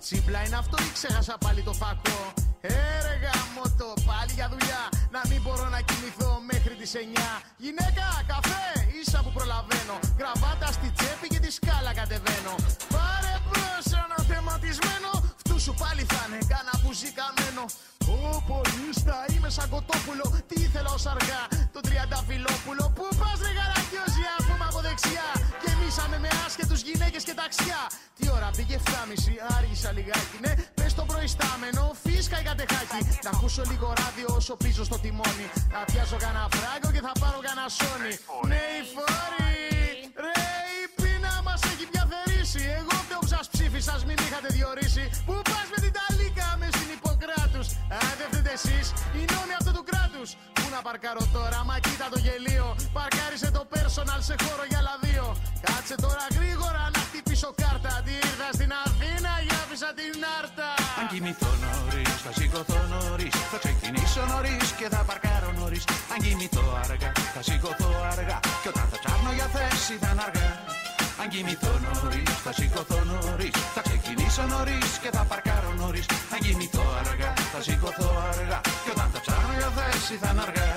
τσίπλα είναι αυτό ή ξέχασα πάλι το φακό? Έργα μότο, πάλι για δουλειά. Να μην μπορώ να κοιμηθώ μέχρι τις 9. Γυναίκα, καφέ, ίσα που προλαβαίνω. Γραβάτα στη τσέπη και τη σκάλα κατεβαίνω. Πάρε μπρος ένα θεματισμένο. Φτού σου πάλι θα είναι κάνα μπουζί καμένο. Ω πολίστα, είμαι σαν κοτόπουλο. Τι ήθελα ως αργά, το τριανταφυλόπουλο. Πού πας ρε γαρακιόζια, πούμε από δεξιά. Γεμίσαμε με άσχετους γυναίκες και ταξιά. Τι ώρα πήγε 7.30, άργησα λιγάκι. Ναι, πες το προϊστάμενο, φίσκα η κατεχάκι. Να ακούσω λίγο ράδιο όσο πίσω στο τιμόνι. Να πιάσω κανένα φράγκο και θα πάρω κανένα σόνι. Ναι, η φόρη, ρε η πείνα μας έχει πια θερήσει. Εγώ φταίω που σας ψήφισα, μην είχατε διορίσει. Πού πας με την ταλίκα με στην Ιπποκράτους? Αν δεν φταίτε εσείς, οι νόμοι αυτού του κράτους. Πού να παρκάρω τώρα, μα κοίτα το γελίο. Παρκάρισε το personal σε χώρο για άλλα δύο. Κάτσε τώρα γρήγορα να χτυπήσω κάρτα. Τι ήρθα στην Αθήνα για άφησα την Άρτα. Αν κοιμηθώ νωρίς, θα σηκωθώ νωρίς. Θα ξεκινήσω νωρίς και θα παρκάρω νωρίς. Αν κοιμηθώ αργά, θα σηκωθώ αργά. Και όταν θα ψάχνω για θέση θα είναι αργά. Αν κοιμηθώ νωρίς, θα σηκωθώ νωρίς. Θα ξεκινήσω νωρίς και θα παρκάρω νωρίς. Αν κοιμηθώ αργά, θα σηκωθώ αργά. Και όταν θα ψάχνω για θέση θα είναι αργά.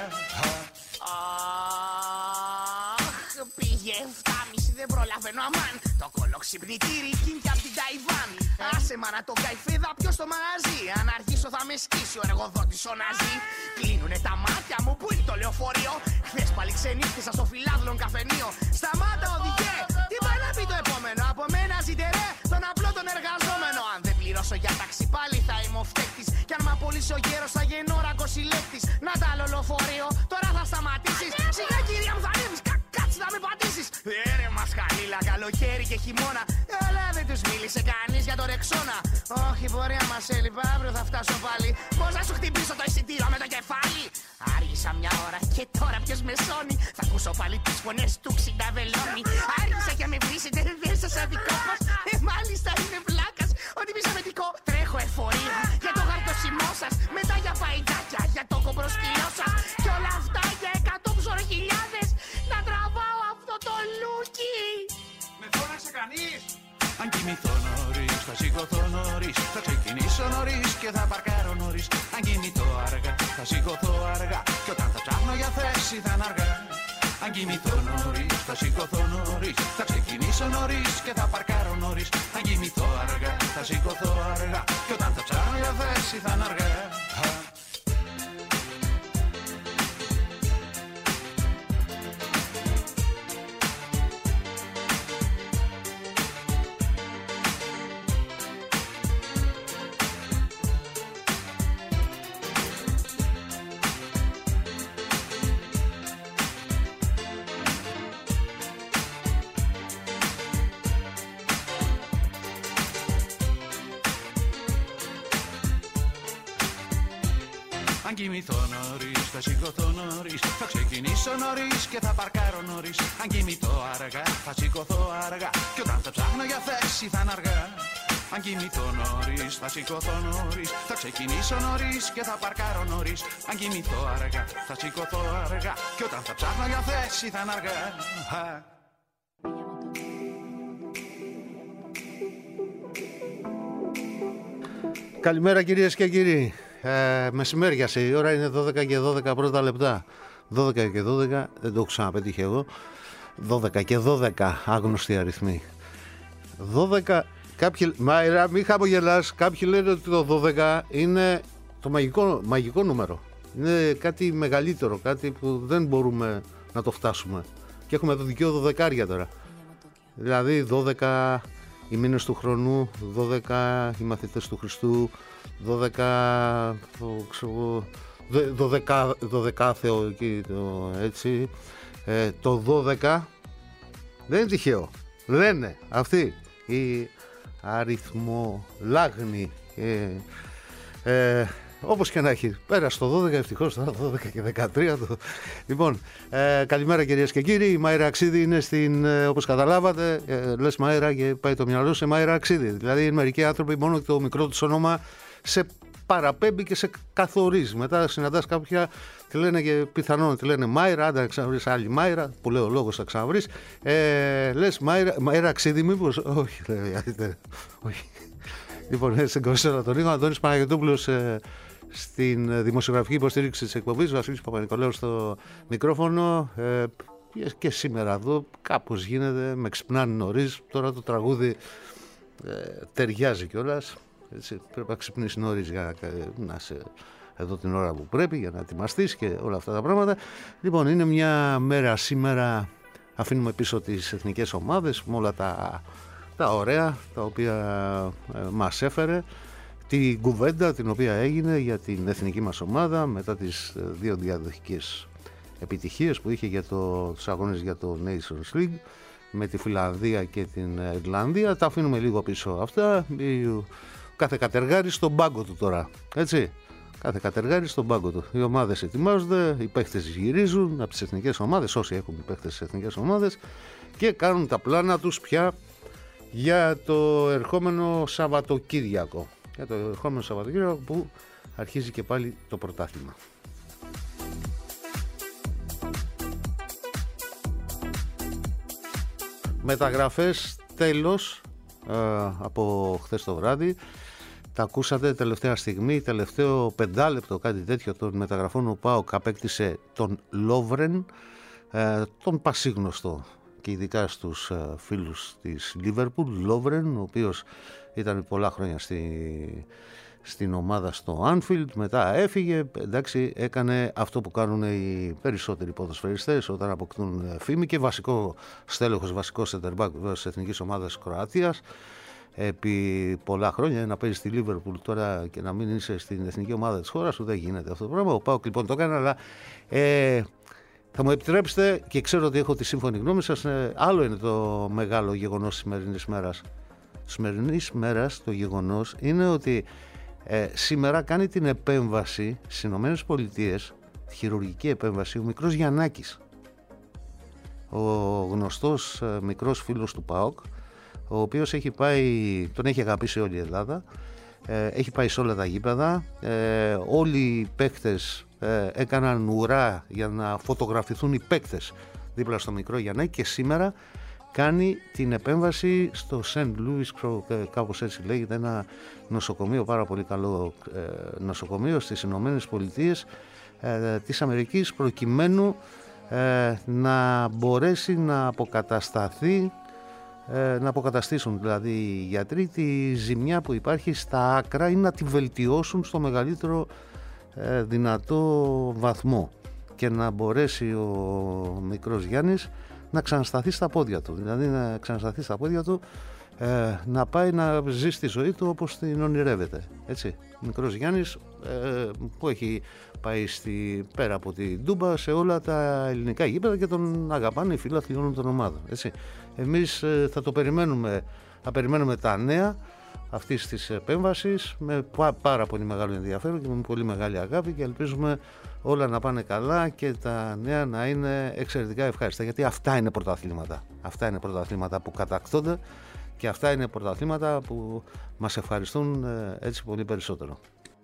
Αχ, πήγε 7.30, δεν προλαβαίνω αμάν. Το κολοξυπνητήρι κίνηκε απ' την Ταϊβάν. Άσε μάνα το καϊφίδα, ποιος στο μαγαζί. Αν αργήσω θα με σκίσει ο εργοδότης ο Ναζί. Κλείνουνε τα μάτια μου, πού είναι το λεωφορείο? Χθες πάλι ξενύχτησα στο φιλάδλον καφενείο. Σταμάτα οδηγέ, τι πάει να πει το επόμενο? Από μένα ζητερέ, τον απλό τον εργαζόμενο. Αν δεν πληρώσω για ταξί πάλι θα είμαι ο φταίκτης. Κι αν μ' απολύσει ο γέρος θα γεννώ ρακοσυλλέκτης. Να τα άλλο λεωφορείο, τώρα θα σταματήσεις. Σιγά κυρία μου θα ανέβεις, κάτσε να με πατήσεις. Ρε μασχαλίλα, καλοκαίρι και χειμώνα. Αλλά δεν τους μίλησε κανείς για το Ρεξόνα. Όχι, πορεία μας έλειπα, αύριο θα φτάσω πάλι. Πώς να σου χτυπήσω το εισιτήριο με το κεφάλι? Άργησα μια ώρα και τώρα ποιος με σώνει? Θα ακούσω πάλι τις φωνές του Ξινταβελώνη. Άργησα και με βρίσετε, δεν σας αδικό μας. Μάλιστα είναι βλάκας, ότι μισαβετικό. Τρέχω εφορία για το γαρτοσιμό σας. Μετά για παϊτάκια, για το κομπροσκυλό σας. Κι όλα αυτά για 100 ψωροχιλιάδες. Να τραβάω αυτό το λούκι. Με φώναξε κανείς? Αν κοιμηθώ νωρίς, θα σηκωθώ νωρίς. Θα ξεκινήσω νωρίς και θα παρκάρω νωρίς. Αν κοιμηθώ αργά, θα σηκωθώ αργά. Και όταν θα ψάχνω για θέση θα είναι αργά. Αν κοιμηθώ νωρίς, θα σηκωθώ νωρίς. Θα ξεκινήσω νωρίς και θα παρκάρω νωρίς. Αν κοιμηθώ αργά, θα σηκωθώ αργά. Και όταν θα ψάχνω για θέση θα είναι αργά. Αν κοιμηθώ νωρίς, θα σηκωθώ νωρίς. Θα ξεκινήσω νωρίς και θα παρκάρω νωρίς. Αν κοιμηθώ αργά, θα σηκωθώ αργά. Και όταν θα ψάχνω για θέση θα είναι αργά. Αν κοιμηθώ νωρίς, θα σηκωθώ νωρίς. Θα ξεκινήσω νωρίς και θα παρκάρω νωρίς. Αν κοιμηθώ αργά, θα σηκωθώ αργά. Και όταν θα ψάχνω για θέση θα είναι αργά. Καλημέρα κυρίες και κύριοι. Μεσημέριασε, η ώρα είναι 12 και 12 πρώτα λεπτά. 12 και 12, δεν το έχω ξαναπετύχει εγώ. 12 και 12, άγνωστοι αριθμοί. 12, κάποιοι, Μάιρα, μην χαμογελάς. Κάποιοι λένε ότι το 12 είναι το μαγικό νούμερο. Είναι κάτι μεγαλύτερο, κάτι που δεν μπορούμε να το φτάσουμε. Και έχουμε το δικαίω 12 τώρα. Δηλαδή 12 οι μήνες του χρονού, 12 οι μαθητές του Χριστού, 12 Θεό εκεί, έτσι. Το 12 δεν είναι τυχαίο. Λένε αυτοί οι αριθμολάγνοι. Όπως και να έχει, πέρασε το 12, ευτυχώς τώρα 12 και 13. Λοιπόν, καλημέρα κυρίες και κύριοι. Η Μάιρα Αξίδη είναι στην, όπως καταλάβατε, λες Μάιρα και πάει το μυαλό σε Μάιρα Αξίδη. Δηλαδή μερικοί άνθρωποι μόνο το μικρό τους όνομα σε παραπέμπει και σε καθορίζει. Μετά συναντάς κάποια, τη λένε και πιθανόν τη λένε Μάιρα, άντα να ξαναβρεις άλλη Μάιρα, που λέω λόγος θα ξαναβρεις. Λες Μάιρα Αξίδη μήπως? Όχι, όχι. Λοιπόν, στην Κονσέρβα των Νίκων, Αντώνης Παναγιωτόπουλος στην δημοσιογραφική υποστήριξη της εκπομπής, Βασίλης Παπα-Νικολάου στο μικρόφωνο. Και σήμερα εδώ κάπως γίνεται, με ξυπνάνε νωρίς. Τώρα το τραγούδι ταιριάζει κιόλας. Έτσι, πρέπει να ξυπνήσει νωρίς για να είσαι εδώ την ώρα που πρέπει, για να ετοιμαστείς και όλα αυτά τα πράγματα. Λοιπόν, είναι μια μέρα σήμερα, αφήνουμε πίσω τις εθνικές ομάδες με όλα τα ωραία τα οποία μας έφερε, την κουβέντα την οποία έγινε για την εθνική μας ομάδα μετά τις δύο διαδοχικές επιτυχίες που είχε για τους αγώνες για το Nations League με τη Φιλανδία και την Ιρλανδία. Τα αφήνουμε λίγο πίσω αυτά. Κάθε κατεργάρι στον πάγκο του τώρα, έτσι. Κάθε κατεργάρι στον πάγκο του. Οι ομάδες ετοιμάζονται, οι παίχτες γυρίζουν από τις εθνικές ομάδες, όσοι έχουν παίχτες στις εθνικές ομάδες, και κάνουν τα πλάνα τους πια για το ερχόμενο Σαββατοκύριακο. Για το ερχόμενο Σαββατοκύριακο που αρχίζει και πάλι το πρωτάθλημα. Μεταγραφές τέλος από χθες το βράδυ. Τα ακούσατε τελευταία στιγμή, τελευταίο 5 λεπτό, κάτι τέτοιο, των μεταγραφών. Ο ΠΑΟΚ απέκτησε τον Λόβρεν, τον πασίγνωστο και ειδικά στους φίλους της Λίβερπουλ, Λόβρεν, ο οποίος ήταν πολλά χρόνια στην ομάδα στο Άνφιλντ, μετά έφυγε, εντάξει, έκανε αυτό που κάνουν οι περισσότεροι ποδοσφαιριστές όταν αποκτούν φήμη, και βασικό στέλεχος, βασικό σεντερμπακ της εθνικής ομάδας Κροατίας επί πολλά χρόνια. Να παίζει στη Λίβερπουλ τώρα και να μην είσαι στην εθνική ομάδα της χώρας σου, δεν γίνεται αυτό το πράγμα. Ο ΠΑΟΚ λοιπόν το έκανε, αλλά θα μου επιτρέψετε, και ξέρω ότι έχω τη σύμφωνη γνώμη σας, άλλο είναι το μεγάλο γεγονός της σημερινής μέρας. Της σημερινής μέρας το γεγονός είναι ότι σήμερα κάνει την επέμβαση στις Ηνωμένες Πολιτείες, τη χειρουργική επέμβαση, ο μικρός Γιαννάκης, ο γνωστός μικρός φίλος του ΠΑΟΚ, ο οποίος έχει πάει, τον έχει αγαπήσει όλη η Ελλάδα, έχει πάει σε όλα τα γήπεδα, όλοι οι παίκτες έκαναν ουρά για να φωτογραφηθούν οι παίκτες δίπλα στο μικρό Γιαννάκη, και σήμερα κάνει την επέμβαση στο Σεντ Λούις, κάπως έτσι λέγεται, ένα νοσοκομείο, πάρα πολύ καλό νοσοκομείο στις Ηνωμένες Πολιτείες της Αμερικής, προκειμένου να μπορέσει να αποκατασταθεί, να αποκαταστήσουν δηλαδή οι γιατροί τη ζημιά που υπάρχει στα άκρα, ή να τη βελτιώσουν στο μεγαλύτερο δυνατό βαθμό, και να μπορέσει ο μικρός Γιάννης να ξανασταθεί στα πόδια του, δηλαδή να ξανασταθεί στα πόδια του, να πάει να ζει στη ζωή του όπως την ονειρεύεται, έτσι. Ο μικρός Γιάννης που έχει πάει πέρα από την Τούμπα σε όλα τα ελληνικά γήπεδα και τον αγαπάνε οι φίλαθλοι όλων των ομάδων, έτσι. Εμείς θα περιμένουμε τα νέα αυτής της επέμβασης με πάρα πολύ μεγάλο ενδιαφέρον και με πολύ μεγάλη αγάπη, και ελπίζουμε όλα να πάνε καλά και τα νέα να είναι εξαιρετικά ευχάριστα, γιατί αυτά είναι πρωταθλήματα. Αυτά είναι πρωταθλήματα που κατακτώνται, και αυτά είναι πρωταθλήματα που μας ευχαριστούν έτσι πολύ περισσότερο.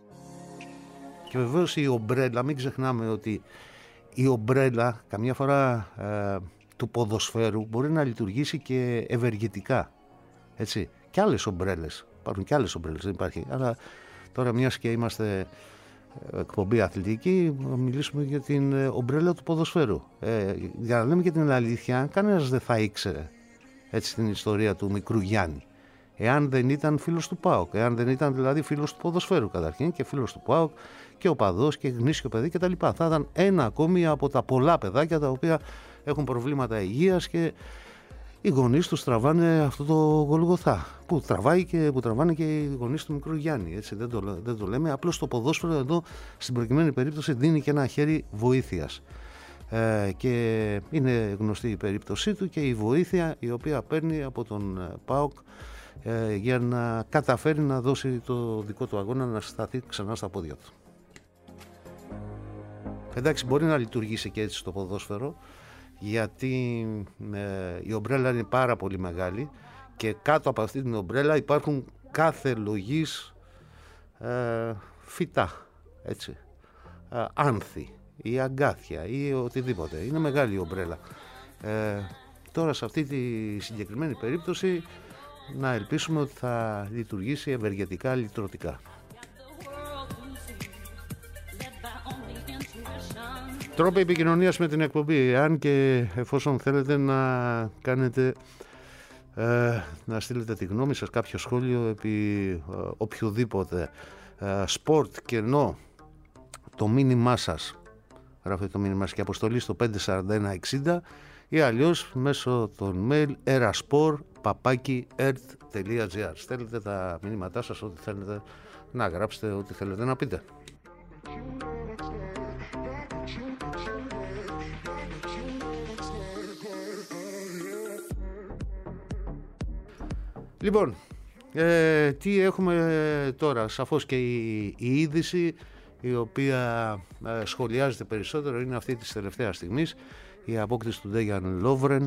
Και βεβαίως η ομπρέλα, μην ξεχνάμε ότι η ομπρέλα καμιά φορά του ποδοσφαίρου μπορεί να λειτουργήσει και ευεργετικά, έτσι. Και άλλες ομπρέλες, υπάρχουν και άλλες ομπρέλες, δεν υπάρχει, αλλά τώρα μιας και είμαστε εκπομπή αθλητική, μιλήσουμε για την ομπρέλα του ποδοσφαίρου. Για να λέμε και την αλήθεια, κανένας δεν θα ήξερε έτσι την ιστορία του μικρού Γιάννη, εάν δεν ήταν φίλος του ΠΑΟΚ, εάν δεν ήταν δηλαδή φίλος του ποδοσφαίρου καταρχήν, και φίλος του ΠΑΟΚ και οπαδός και γνήσιο παιδί κτλ. Θα ήταν ένα ακόμη από τα πολλά παιδάκια τα οποία έχουν προβλήματα υγείας, και οι γονείς τους τραβάνε αυτό το Γολγοθά που τραβάνε και οι γονείς του μικρού Γιάννη, έτσι, δεν το λέμε, απλώς το ποδόσφαιρο εδώ στην προκειμένη περίπτωση δίνει και ένα χέρι βοήθειας, και είναι γνωστή η περίπτωσή του και η βοήθεια η οποία παίρνει από τον ΠΑΟΚ για να καταφέρει να δώσει το δικό του αγώνα, να σταθεί ξανά στα πόδια του. Εντάξει, μπορεί να λειτουργήσει και έτσι στο ποδόσφαιρο, γιατί η ομπρέλα είναι πάρα πολύ μεγάλη, και κάτω από αυτή την ομπρέλα υπάρχουν κάθε λογής φυτά, έτσι, άνθη ή αγκάθια ή οτιδήποτε. Είναι μεγάλη η ομπρέλα. Τώρα σε αυτή τη συγκεκριμένη περίπτωση να ελπίσουμε ότι θα λειτουργήσει ευεργετικά, λυτρωτικά. Τρόποι επικοινωνίας με την εκπομπή, αν και εφόσον θέλετε να κάνετε να στείλετε τη γνώμη σας, κάποιο σχόλιο επί οποιοδήποτε σπορτ, κενό, το μήνυμά σας, γράφετε το μήνυμά σας και αποστολή στο 54160 ή αλλιώς μέσω των mail eraspor@ert.gr. Στέλνετε τα μηνύματά σας, ό,τι θέλετε να γράψετε, ό,τι θέλετε να πείτε. Λοιπόν, τι έχουμε τώρα? Σαφώς και η είδηση η οποία σχολιάζεται περισσότερο είναι αυτή της τελευταίας στιγμής, η απόκτηση του Ντέιαν Λόβρεν,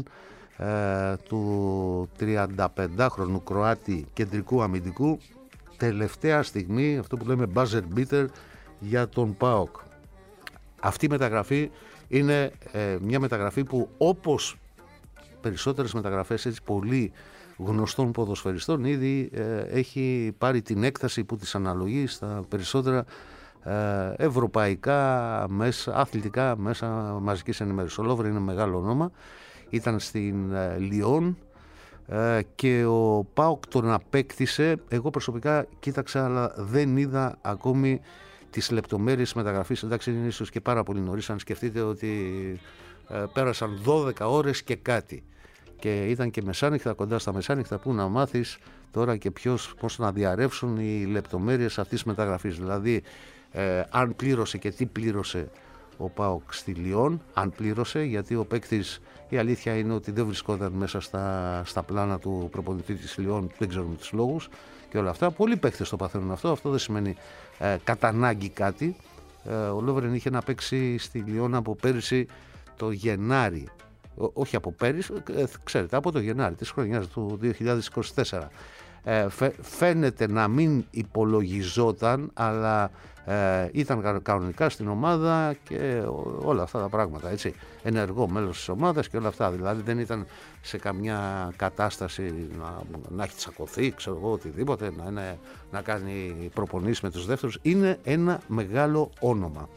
του 35χρονου Κροάτη κεντρικού αμυντικού, τελευταία στιγμή, αυτό που λέμε buzzer beater για τον ΠΑΟΚ. Αυτή η μεταγραφή είναι μια μεταγραφή που, όπως περισσότερες μεταγραφές έτσι πολύ γνωστών ποδοσφαιριστών, ήδη έχει πάρει την έκταση που της αναλογεί στα περισσότερα ευρωπαϊκά μέσα, αθλητικά μέσα μαζικής ενημέρωσης. Ο Λόβρεν είναι μεγάλο όνομα, ήταν στην Λιόν και ο ΠΑΟΚ τον απέκτησε. Εγώ προσωπικά κοίταξα, αλλά δεν είδα ακόμη τις λεπτομέρειες μεταγραφής. Εντάξει, είναι ίσως και πάρα πολύ νωρίς, αν σκεφτείτε ότι πέρασαν 12 ώρες και κάτι και ήταν και μεσάνυχτα, κοντά στα μεσάνυχτα, που να μάθεις τώρα και πώς να διαρρεύσουν οι λεπτομέρειες αυτής της μεταγραφής. Δηλαδή αν πλήρωσε και τι πλήρωσε ο ΠΑΟΚ στη Λιόν, αν πλήρωσε, γιατί ο παίκτης, η αλήθεια είναι ότι δεν βρισκόταν μέσα στα πλάνα του προπονητή της Λιόν, δεν ξέρουμε τους λόγους και όλα αυτά. Πολλοί παίκτες το παθαίνουν αυτό δεν σημαίνει κατά ανάγκη κάτι. Ο Λόβρεν είχε να παίξει στη Λιόν από πέρυσι το Γενάρη, όχι από πέρυσι, ξέρετε, από το Γενάρη της χρονιάς του 2024. Φαίνεται να μην υπολογιζόταν, αλλά ήταν κανονικά στην ομάδα και όλα αυτά τα πράγματα, έτσι, ενεργό μέλος της ομάδας και όλα αυτά. Δηλαδή δεν ήταν σε καμιά κατάσταση να έχει τσακωθεί, ξέρω εγώ, οτιδήποτε, να κάνει προπονήσεις με τους δεύτερους. Είναι ένα μεγάλο όνομα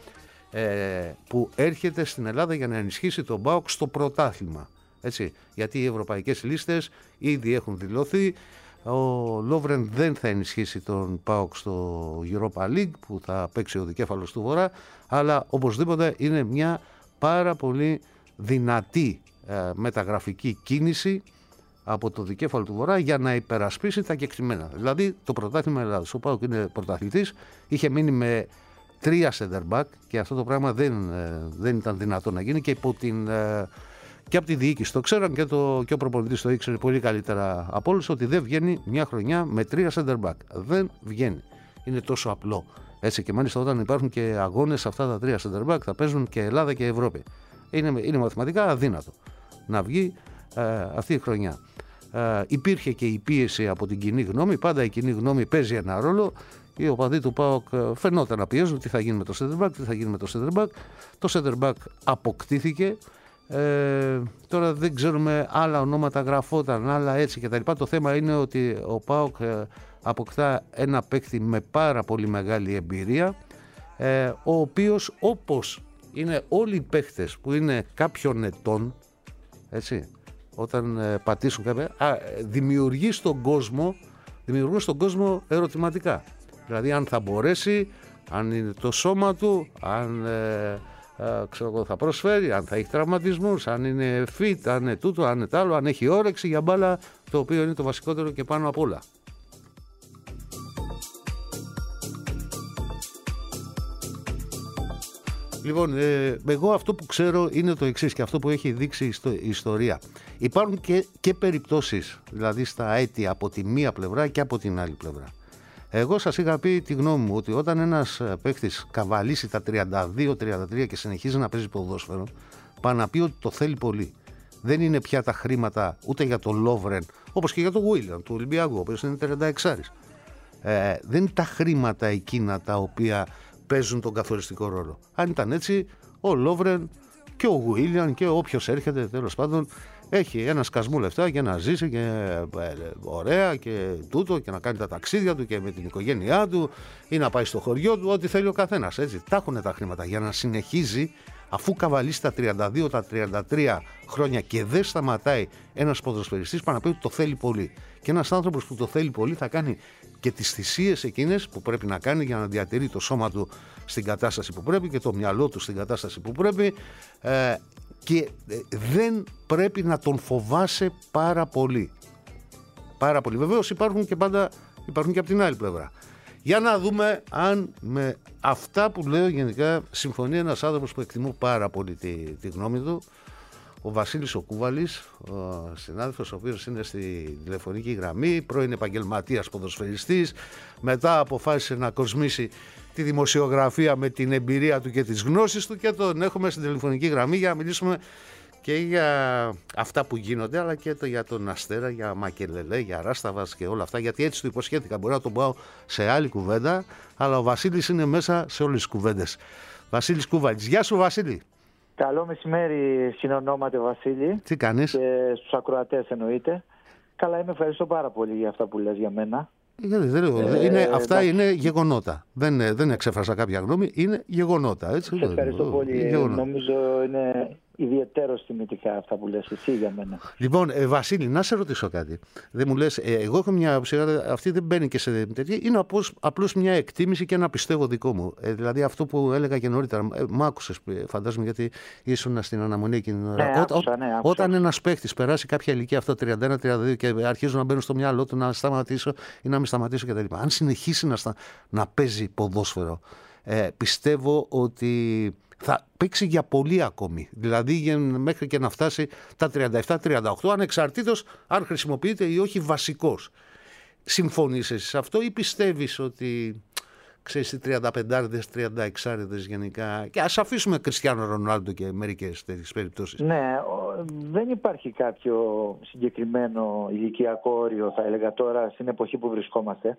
που έρχεται στην Ελλάδα για να ενισχύσει τον ΠΑΟΚ στο πρωτάθλημα, έτσι, γιατί οι ευρωπαϊκές λίστες ήδη έχουν δηλωθεί. Ο Λόβρεν δεν θα ενισχύσει τον ΠΑΟΚ στο Europa League που θα παίξει ο δικέφαλος του Βορρά, αλλά οπωσδήποτε είναι μια πάρα πολύ δυνατή μεταγραφική κίνηση από το δικέφαλο του Βορρά για να υπερασπίσει τα κεκτημένα. Δηλαδή το πρωτάθλημα Ελλάδας. Ο ΠΑΟΚ είναι πρωταθλητής, είχε μείνει με 3 center back και αυτό το πράγμα δεν ήταν δυνατό να γίνει, και και από τη διοίκηση το ξέραν και ο προπονητής το ήξερε πολύ καλύτερα από όλους, ότι δεν βγαίνει μια χρονιά με 3 center back. Δεν βγαίνει. Είναι τόσο απλό. Έτσι, και μάλιστα όταν υπάρχουν και αγώνες αυτά τα 3 center back θα παίζουν και Ελλάδα και Ευρώπη. Είναι μαθηματικά αδύνατο να βγει αυτή η χρονιά. Υπήρχε και η πίεση από την κοινή γνώμη. Πάντα η κοινή γνώμη παίζει ένα ρόλο. Οι οπαδοί του ΠΑΟΚ φαινόταν να πιέζουν τι θα γίνει με το center back, τι θα γίνει με το center back. Το center back αποκτήθηκε. Τώρα δεν ξέρουμε, άλλα ονόματα γραφόταν, άλλα έτσι κτλ. Το θέμα είναι ότι ο ΠΑΟΚ αποκτά ένα παίκτη με πάρα πολύ μεγάλη εμπειρία, ο οποίος, όπως είναι όλοι οι παίκτες που είναι κάποιων ετών, έτσι, όταν πατήσουν κάποια, δημιουργούν στον κόσμο ερωτηματικά. Δηλαδή αν θα μπορέσει, αν είναι το σώμα του, αν θα προσφέρει, αν θα έχει τραυματισμούς, αν είναι fit, αν είναι τούτο, αν είναι τ' άλλο, αν έχει όρεξη για μπάλα, το οποίο είναι το βασικότερο και πάνω απ' όλα. Λοιπόν, εγώ αυτό που ξέρω είναι το εξής, και αυτό που έχει δείξει η ιστορία. Υπάρχουν και περιπτώσεις, δηλαδή στα έτη, από τη μία πλευρά και από την άλλη πλευρά. Εγώ σας είχα πει τη γνώμη μου ότι όταν ένας παίχτης καβαλήσει τα 32-33 και συνεχίζει να παίζει ποδόσφαιρο, πάει να πει ότι το θέλει πολύ. Δεν είναι πια τα χρήματα ούτε για τον Λόβρεν, όπως και για τον Γουίλιαν του Ολυμπιακού, ο οποίος είναι 36. Δεν είναι τα χρήματα εκείνα τα οποία παίζουν τον καθοριστικό ρόλο. Αν ήταν έτσι, ο Λόβρεν και ο Γουίλιαν και όποιος έρχεται, τέλος πάντων, έχει ένα σκασμό λεφτά και να ζήσει και ωραία και τούτο και να κάνει τα ταξίδια του και με την οικογένειά του ή να πάει στο χωριό του, ό,τι θέλει ο καθένας. Έτσι, τα έχουν τα χρήματα για να συνεχίζει, αφού καβαλήσει τα 32, τα 33 χρόνια και δεν σταματάει ένας ποδοσφαιριστής, πάνω να πει ότι το θέλει πολύ. Και ένας άνθρωπος που το θέλει πολύ θα κάνει και τις θυσίες εκείνες που πρέπει να κάνει για να διατηρεί το σώμα του στην κατάσταση που πρέπει και το μυαλό του στην κατάσταση που πρέπει, και δεν πρέπει να τον φοβάσαι πάρα πολύ. Πάρα πολύ. Βεβαίως υπάρχουν και από την άλλη πλευρά. Για να δούμε αν με αυτά που λέω γενικά συμφωνεί ένας άνθρωπος που εκτιμώ πάρα πολύ τη γνώμη του, ο Βασίλης ο Κούβαλης, ο συνάδελφος ο οποίος είναι στη τηλεφωνική γραμμή, πρώην επαγγελματίας ποδοσφαιριστής, μετά αποφάσισε να κοσμήσει τη δημοσιογραφία με την εμπειρία του και τις γνώσεις του και τον έχουμε στην τηλεφωνική γραμμή για να μιλήσουμε και για αυτά που γίνονται, αλλά και για τον Αστέρα, για Μακελελέ, για Ράσταβας και όλα αυτά, γιατί έτσι του υποσχέθηκα. Μπορεί να τον πάω σε άλλη κουβέντα, αλλά ο Βασίλης είναι μέσα σε όλες τις κουβέντες. Βασίλης Κούβαλης. Γεια σου, Βασίλη. Καλό μεσημέρι, συνονόμαται Βασίλη. Τι κάνεις? Και στους ακροατές εννοείται. Καλά, είμαι, ευχαριστώ πάρα πολύ για αυτά που λες για μένα. Αυτά είναι γεγονότα. Δεν εξέφρασα κάποια γνώμη, είναι γεγονότα. Έτσι. Σε ευχαριστώ πολύ. Νομίζω είναι ιδιαιτέρως τιμητικά αυτά που λες εσύ για μένα. Λοιπόν, Βασίλη, να σε ρωτήσω κάτι. Δεν μου λες, εγώ έχω μια άποψη, αυτή δεν μπαίνει και σε τέτοια, είναι απλώς μια εκτίμηση και ένα πιστεύω δικό μου. Δηλαδή αυτό που έλεγα και νωρίτερα, μ' άκουσες φαντάζομαι, γιατί ήσουν στην αναμονή εκείνη την ώρα. Άκουσα. Όταν ένας παίχτης περάσει κάποια ηλικία, αυτό 31-32, και αρχίζουν να μπαίνουν στο μυαλό του να σταματήσω ή να μην σταματήσω κτλ. Αν συνεχίσει να παίζει ποδόσφαιρο, πιστεύω ότι θα παίξει για πολύ ακόμη. Δηλαδή μέχρι και να φτάσει τα 37-38, ανεξαρτήτως αν χρησιμοποιείται ή όχι βασικός. Συμφωνείς εσύ σε αυτό ή πιστεύεις ότι, ξέρεις, οι 35άριδες, 36άριδες γενικά, και ας αφήσουμε Κριστιάνο Ρονάλντο και μερικές τέτοιες περιπτώσεις? Ναι, δεν υπάρχει κάποιο συγκεκριμένο ηλικιακό όριο, θα έλεγα τώρα, στην εποχή που βρισκόμαστε.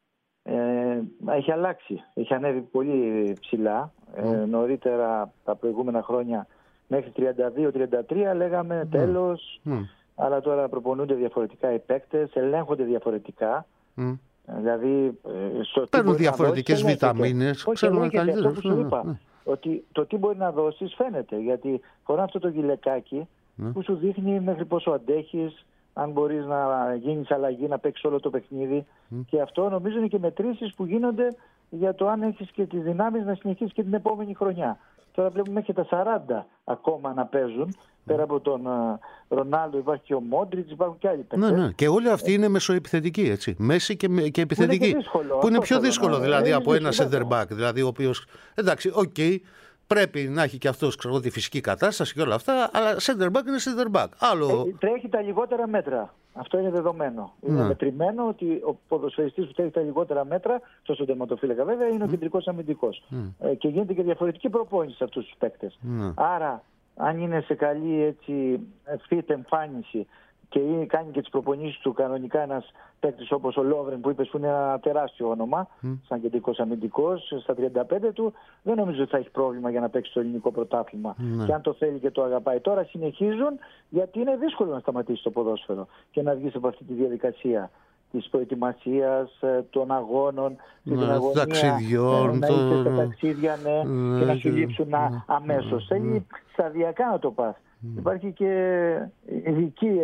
Έχει αλλάξει, έχει ανέβει πολύ ψηλά. Νωρίτερα τα προηγούμενα χρόνια μέχρι 32-33 λέγαμε τέλος, αλλά τώρα προπονούνται διαφορετικά οι παίκτες, ελέγχονται διαφορετικά. Δηλαδή παίρνουν διαφορετικές βιταμίνες. Ξέρουμε καλύτερα. Αυτό που σου είπα, ότι το τι μπορεί να δώσεις φαίνεται, γιατί φορά αυτό το γυλαικάκι που σου δείχνει μέχρι πόσο αντέχεις, αν μπορείς να γίνεις αλλαγή, να παίξεις όλο το παιχνίδι. Και αυτό νομίζω είναι και μετρήσεις που γίνονται για το αν έχεις και τις δυνάμεις να συνεχίσεις και την επόμενη χρονιά. Τώρα βλέπουμε μέχρι τα 40 ακόμα να παίζουν. Πέρα από τον Ρονάλντο υπάρχει και ο Μόντριτς, υπάρχουν και άλλοι παίκτες. Ναι. Και όλοι αυτοί είναι μεσοεπιθετικοί, έτσι. Μέση και επιθετικοί. Που είναι πιο δύσκολο δηλαδή από ένα center back. Δηλαδή ο οποίος, εντάξει, πρέπει να έχει και αυτός τη φυσική κατάσταση και όλα αυτά, αλλά center back είναι center back. Τρέχει τα λιγότερα μέτρα. Αυτό είναι δεδομένο. Είναι μετρημένο ότι ο ποδοσφαιριστής που τρέχει τα λιγότερα μέτρα, τόσο τερματοφύλακα βέβαια, είναι ο κεντρικός αμυντικός. Και γίνεται και διαφορετική προπόνηση σε αυτούς τους παίκτες. Άρα, αν είναι σε καλή fit εμφάνιση και κάνει και τις προπονήσεις του κανονικά ένας παίκτης όπως ο Λόβρεν που είπες, που είναι ένα τεράστιο όνομα, σαν κεντρικός αμυντικός, στα 35 του, δεν νομίζω ότι θα έχει πρόβλημα για να παίξει το ελληνικό πρωτάθλημα. Και αν το θέλει και το αγαπάει. Τώρα συνεχίζουν, γιατί είναι δύσκολο να σταματήσει το ποδόσφαιρο και να βγεις από αυτή τη διαδικασία της προετοιμασίας, των αγώνων, την αγωνία, ταξιδιών, να είσαι στα ταξίδια και να σου λείψουν αμέσως. Θέλει σταδιακά να το πας. Υπάρχει και ειδική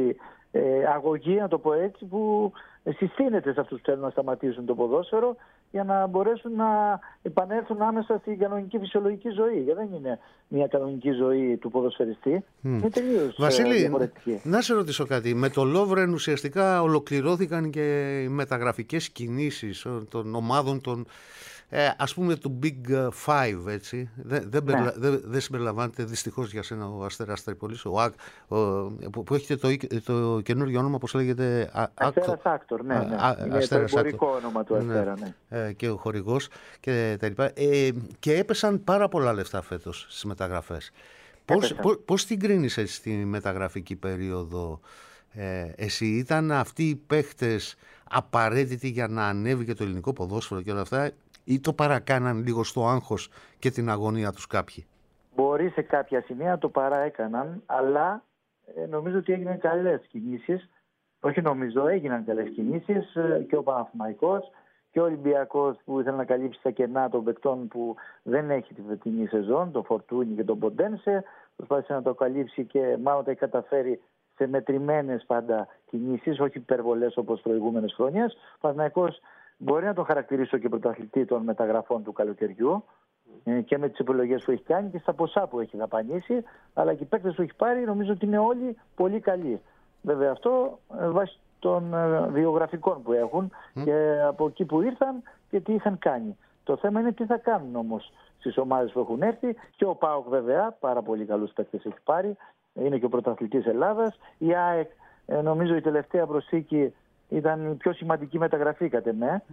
αγωγή, να το πω έτσι, που συστήνεται σε αυτούς που θέλουν να σταματήσουν το ποδόσφαιρο για να μπορέσουν να επανέλθουν άμεσα στην κανονική φυσιολογική ζωή. Γιατί δεν είναι μια κανονική ζωή του ποδοσφαιριστή. Είναι τελείως διαφορετική. Βασίλη, να σε ρωτήσω κάτι. Με το Λόβρεν ουσιαστικά ολοκληρώθηκαν και οι μεταγραφικές κινήσεις των ομάδων των, ας πούμε, του Big Five, έτσι. Δεν συμπεριλαμβάνεται δυστυχώς για σένα ο Αστέρας Τρίπολης, που έχετε το καινούργιο όνομα, πώς λέγεται? Αστέρας Άκτορ, ναι. Είναι το εμπορικό όνομα του Αστέρα, ναι. Και ο χορηγός και τα λοιπά. Και έπεσαν πάρα πολλά λεφτά φέτος στις μεταγραφές. Πώς την κρίνεις έτσι στη μεταγραφική περίοδο? Εσύ, ήταν αυτοί οι παίχτες απαραίτητοι για να ανέβει και το ελληνικό ποδόσφαιρο και όλα αυτά, ή το παρακάναν λίγο στο άγχος και την αγωνία τους κάποιοι? Μπορεί σε κάποια σημεία το παραέκαναν, αλλά νομίζω ότι έγιναν καλές κινήσεις. Όχι νομίζω, έγιναν καλές κινήσεις και ο Παναθηναϊκός και ο Ολυμπιακός που ήθελε να καλύψει τα κενά των παικτών που δεν έχει τη φετινή σεζόν, το Φορτούνι και τον Ποντένσε. Προσπάθησε να το καλύψει και μάλλον τα έχει καταφέρει σε μετρημένες πάντα κινήσεις, όχι υπερβολές όπως προηγούμενες χρονιές. Ο Παναθηναϊκός μπορεί να τον χαρακτηρίσω και πρωταθλητή των μεταγραφών του καλοκαιριού και με τις επιλογές που έχει κάνει και στα ποσά που έχει δαπανίσει, αλλά και οι παίκτες που έχει πάρει νομίζω ότι είναι όλοι πολύ καλοί. Βέβαια αυτό βάσει των βιογραφικών που έχουν και από εκεί που ήρθαν και τι είχαν κάνει. Το θέμα είναι τι θα κάνουν όμως στις ομάδες που έχουν έρθει. Και ο ΠΑΟΚ βέβαια πάρα πολύ καλούς παίκτες έχει πάρει, είναι και ο πρωταθλητής Ελλάδας. Η ΑΕΚ νομίζω η τελευταία προσθήκη ήταν η πιο σημαντική μεταγραφή κατ' εμέ.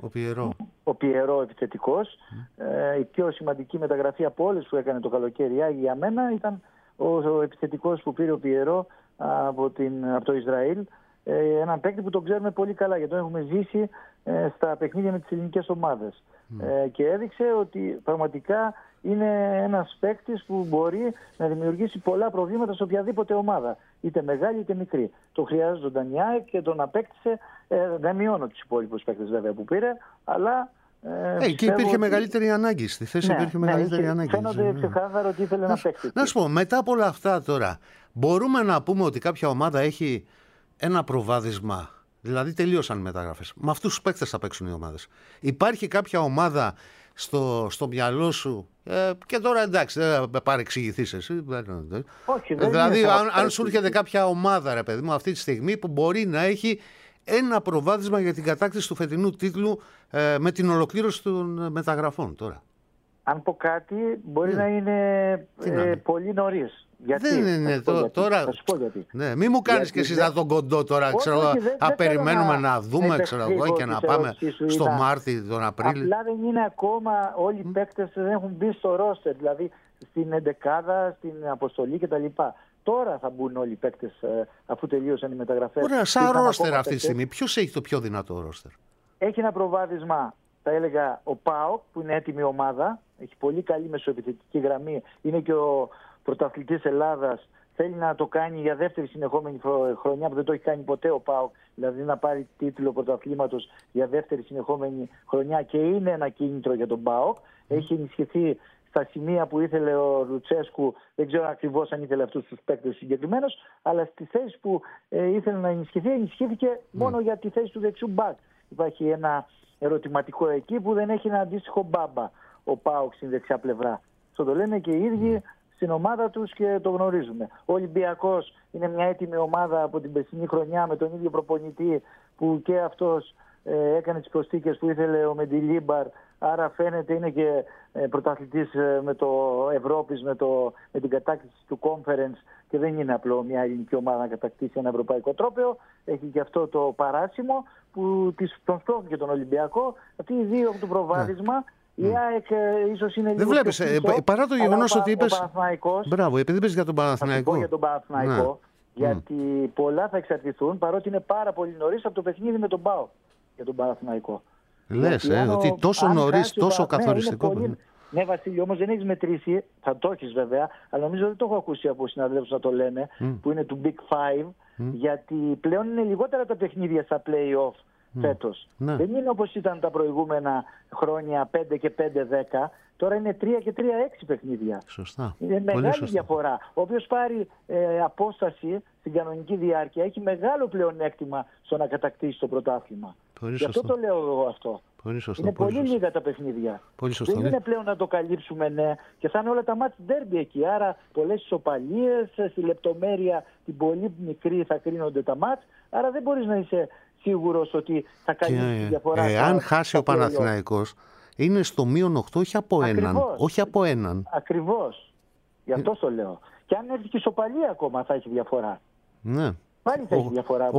Ο Πιερό επιθετικός. Η πιο σημαντική μεταγραφή από όλες που έκανε το καλοκαίρι για μένα ήταν ο επιθετικός που πήρε ο Πιερό από το Ισραήλ. Έναν παίκτη που τον ξέρουμε πολύ καλά γιατί τον έχουμε ζήσει στα παιχνίδια με τις ελληνικές ομάδες. Και έδειξε ότι πραγματικά είναι ένας παίκτης που μπορεί να δημιουργήσει πολλά προβλήματα σε οποιαδήποτε ομάδα, είτε μεγάλη είτε μικρή. Το χρειάζονταν η ΑΕΚ και τον απέκτησε. Δεν μειώνω τους υπόλοιπους παίκτες βέβαια που πήρε, αλλά και υπήρχε μεγαλύτερη ανάγκη. Στη θέση υπήρχε μεγαλύτερη ανάγκη. Φαίνονται ξεκάθαρο ότι ήθελε να παίξει. Να σου πω, μετά από όλα αυτά τώρα, μπορούμε να πούμε ότι κάποια ομάδα έχει ένα προβάδισμα. Δηλαδή τελείωσαν οι μεταγραφές. Με αυτούς τους παίκτες θα παίξουν οι ομάδες. Υπάρχει κάποια ομάδα στο μυαλό σου και τώρα εντάξει δεν θα παρεξηγηθείς εσύ. Όχι, δεν δηλαδή αν σου έρχεται κάποια ομάδα ρε παιδί μου αυτή τη στιγμή που μπορεί να έχει ένα προβάδισμα για την κατάκτηση του φετινού τίτλου με την ολοκλήρωση των μεταγραφών τώρα. Αν πω κάτι μπορεί να είναι πολύ νωρίς. Γιατί, δεν είναι τώρα. Θα σου πω γιατί. Ναι, μην μου κάνεις και εσύ να τον κοντό τώρα. Θα περιμένουμε να δούμε και να πάμε στο Μάρτι, τον Απρίλιο. Απλά δεν είναι ακόμα όλοι οι παίκτες δεν έχουν μπει στο ρόστερ. Δηλαδή στην εντεκάδα, στην αποστολή κτλ. Τώρα θα μπουν όλοι οι παίκτες αφού τελείωσαν οι μεταγραφές. Ωραία, σαν ρόστερ αυτή τη στιγμή, ποιος έχει το πιο δυνατό ρόστερ? Έχει ένα προβάδισμα, θα έλεγα, ο ΠΑΟΚ που είναι έτοιμη ομάδα. Έχει πολύ καλή μεσοεπιθετική γραμμή. Είναι και ο πρωταθλητής Ελλάδας. Θέλει να το κάνει για δεύτερη συνεχόμενη χρονιά που δεν το έχει κάνει ποτέ ο ΠΑΟΚ. Δηλαδή να πάρει τίτλο πρωταθλήματος για δεύτερη συνεχόμενη χρονιά και είναι ένα κίνητρο για τον ΠΑΟΚ. Έχει ενισχυθεί στα σημεία που ήθελε ο Λουτσέσκου. Δεν ξέρω ακριβώς αν ήθελε αυτούς τους παίκτες συγκεκριμένους, αλλά στη θέση που ήθελε να ενισχυθεί, ενισχύθηκε μόνο για τη θέση του δεξιού μπακ. Υπάρχει ένα ερωτηματικό εκεί που δεν έχει ένα αντίστοιχο μπάμπα ο ΠΑΟΚ στην δεξιά πλευρά. Αυτό το λένε και οι ίδιοι στην ομάδα τους και το γνωρίζουμε. Ο Ολυμπιακός είναι μια έτοιμη ομάδα από την περσινή χρονιά με τον ίδιο προπονητή που και αυτός έκανε τις προσθήκες που ήθελε ο Μεντιλίμπαρ. Άρα φαίνεται είναι και πρωταθλητής με το Ευρώπης, με την κατάκτηση του Conference και δεν είναι απλό μια ελληνική ομάδα να κατακτήσει ένα ευρωπαϊκό τρόπαιο. Έχει και αυτό το παράσημο που τον στόχο και τον Ολυμπιακό. Αυτοί οι δύο από το προβάδισμα. Η ΑΕΚ ίσως είναι λίγο. Δεν βλέπεις, παρά το γεγονός ότι είπες. Μπράβο, επειδή είπες για τον Παναθηναϊκό. Θα πω για τον Παναθηναϊκό, γιατί πολλά θα εξαρτηθούν, παρότι είναι πάρα πολύ νωρίς από το παιχνίδι με τον ΠΑΟΚ για τον Παναθηναϊκό. Λες, ότι τόσο νωρίς, τόσο καθοριστικό. Ναι, Βασίλη, όμως δεν έχεις μετρήσει, θα το έχεις βέβαια, αλλά νομίζω δεν το έχω ακούσει από συναδέλφους να το λένε, που είναι του Big Five, γιατί πλέον είναι λιγότερα τα παιχνίδια στα play-off φέτος. Δεν είναι όπως ήταν τα προηγούμενα χρόνια 5 και 5-10, τώρα είναι 3 και 3-6 παιχνίδια. Σωστά. Είναι μεγάλη διαφορά. Όποιος πάρει απόσταση στην κανονική διάρκεια έχει μεγάλο πλεονέκτημα στο να κατακτήσει το πρωτάθλημα. Γι' αυτό το λέω εγώ αυτό. Είναι πολύ λίγα τα παιχνίδια. Δεν είναι πλέον να το καλύψουμε, ναι. Και θα είναι όλα τα μάτς ντέρμπι εκεί. Άρα πολλές ισοπαλίες, στη λεπτομέρεια την πολύ μικρή θα κρίνονται τα μάτς. Άρα δεν μπορείς να είσαι σίγουρος ότι θα καλύψει τη διαφορά. Αν χάσει ο Παναθηναϊκός, είναι στο -8, όχι από έναν. Όχι από έναν. Ακριβώς. Γι' αυτό το λέω. Και αν έρθει και ισοπαλία ακόμα θα έχει διαφορά. Ναι. Πάλι θα έχει διαφορά.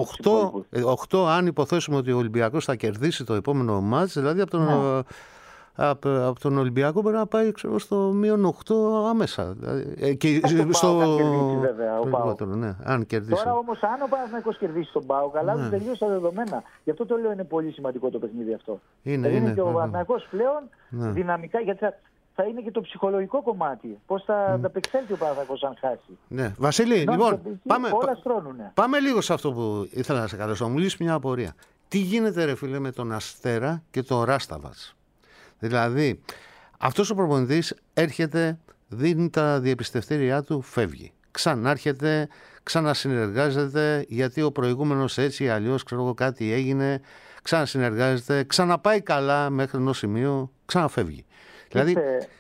8 αν υποθέσουμε ότι ο Ολυμπιακός θα κερδίσει το επόμενο μάτς, δηλαδή από τον Ολυμπιακό μπορεί να πάει στο -8 άμεσα. Και στο κερδίσει βέβαια ο ΠΑΟΚ. Ναι, αν κερδίσει. Τώρα όμως αν ο Παναθηναϊκός κερδίσει τον ΠΑΟΚ, αλλάζουν τελείως τα δεδομένα. Γι' αυτό το λέω είναι πολύ σημαντικό το παιχνίδι αυτό. Είναι και ο Παναθηναϊκός πλέον δυναμικά, γιατί θα είναι και το ψυχολογικό κομμάτι. Πώς θα ανταπεξέλθει ο Παναθηναϊκός αν χάσει. Ναι. Βασίλη, λοιπόν, πάμε λίγο σε αυτό που ήθελα να σε καλέσω. Να μου λύσει μια απορία. Τι γίνεται, ρε φίλε, με τον Αστέρα και τον Ράσταβατς? Δηλαδή, αυτός ο προπονητής έρχεται, δίνει τα διεπιστευτήριά του, φεύγει. Ξανάρχεται, ξανασυνεργάζεται, γιατί ο προηγούμενος έτσι ή αλλιώς, ξέρω εγώ, κάτι έγινε, ξανασυνεργάζεται, ξαναπάει καλά μέχρι ενός σημείου, ξαναφεύγει. Δηλαδή,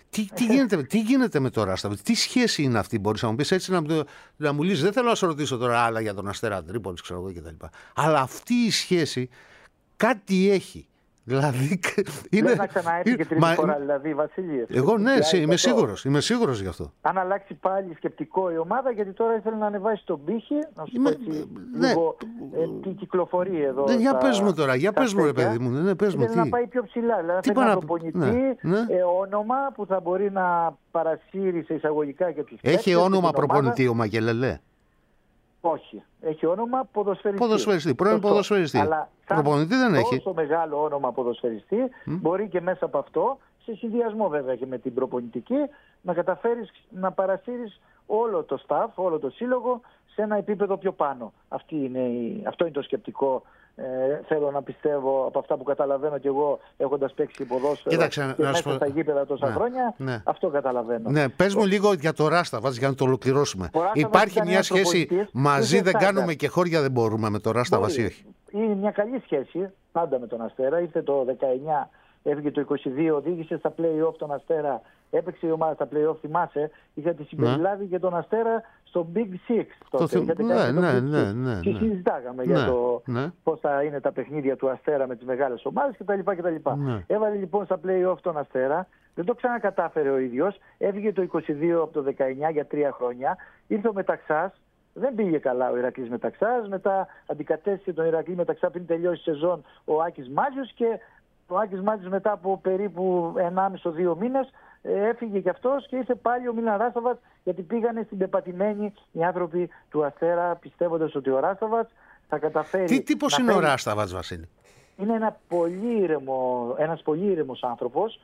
τι γίνεται με το Ράσταβατς, τι σχέση είναι αυτή, μπορείς να μου πεις έτσι, να μου λύσεις? Δεν θέλω να σε ρωτήσω τώρα άλλα για τον Αστέρα Τρίπολης, ξέρω εγώ κτλ. Αλλά αυτή η σχέση κάτι έχει. Δηλαδή, είναι να ξαναέρθει και τρίτη φορά, δηλαδή, Βασίλη. Εγώ ναι, είμαι σίγουρος γι' αυτό. Αν αλλάξει πάλι σκεπτικό η ομάδα, γιατί τώρα ήθελε να ανεβάσει τον πύχη, να σου πω έτσι, λίγο τι κυκλοφορεί εδώ. Για πες μου τώρα, για πες μου, ρε παιδί μου. Ήθελε να πάει πιο ψηλά, δηλαδή να φέρει ένα προπονητή, όνομα που θα μπορεί να παρασύρει σε εισαγωγικά και τους παίκτες. Έχει όνομα προπονητή ο Μακελελέ? Όχι. Έχει όνομα ποδοσφαιριστή. Πρώην ποδοσφαιριστή. Αλλά προπονητή δεν έχει. Τόσο μεγάλο όνομα ποδοσφαιριστή, μπορεί και μέσα από αυτό, σε συνδυασμό βέβαια και με την προπονητική, να καταφέρεις να παρασύρεις όλο το staff, όλο το σύλλογο σε ένα επίπεδο πιο πάνω. Αυτό είναι το σκεπτικό. Θέλω να πιστεύω από αυτά που καταλαβαίνω κι εγώ, έχοντας παίξει ποδόσφαιρο και μέσα στα γήπεδα τόσα χρόνια, αυτό καταλαβαίνω. Ναι, πες μου λίγο για το Ράσταβατς για να το ολοκληρώσουμε. Υπάρχει μια σχέση μαζί, δεν κάνουμε και χώρια, δεν μπορούμε με το Ράσταβατς ή όχι? Είναι μια καλή σχέση πάντα με τον Αστέρα. Ήρθε το 19, έφυγε το 22, οδήγησε στα play-off τον Αστέρα, έπαιξε η ομάδα στα play-off, θυμάσαι, είχατε συμπεριλάβει και τον Αστέρα στο Big Six τότε. Και συζητάγαμε για το πώς θα είναι τα παιχνίδια του Αστέρα με τις μεγάλες ομάδες κτλ. Έβαλε λοιπόν στα play-off τον Αστέρα, δεν το ξανακατάφερε ο ίδιος, έφυγε το 22 από το 19 για 3 χρόνια, ήρθε ο Μεταξάς. Δεν πήγε καλά ο Ηρακλής Μεταξάς, μετά αντικατέστησε τον Ηρακλή Μεταξά πριν τελειώσει η σεζόν ο Άκης Μάγιος και ο Άκης Μάγιος μετά από περίπου 1,5-2 μήνες έφυγε κι αυτός και ήρθε πάλι ο Μίλαν Ράσταβατς, γιατί πήγανε στην πεπατημένη οι άνθρωποι του Αστέρα πιστεύοντας ότι ο Ράσταβατς θα καταφέρει. Τι τύπος είναι ο Ράσταβατς, Βασίλη? Είναι ένας πολύ ήρεμος άνθρωπος,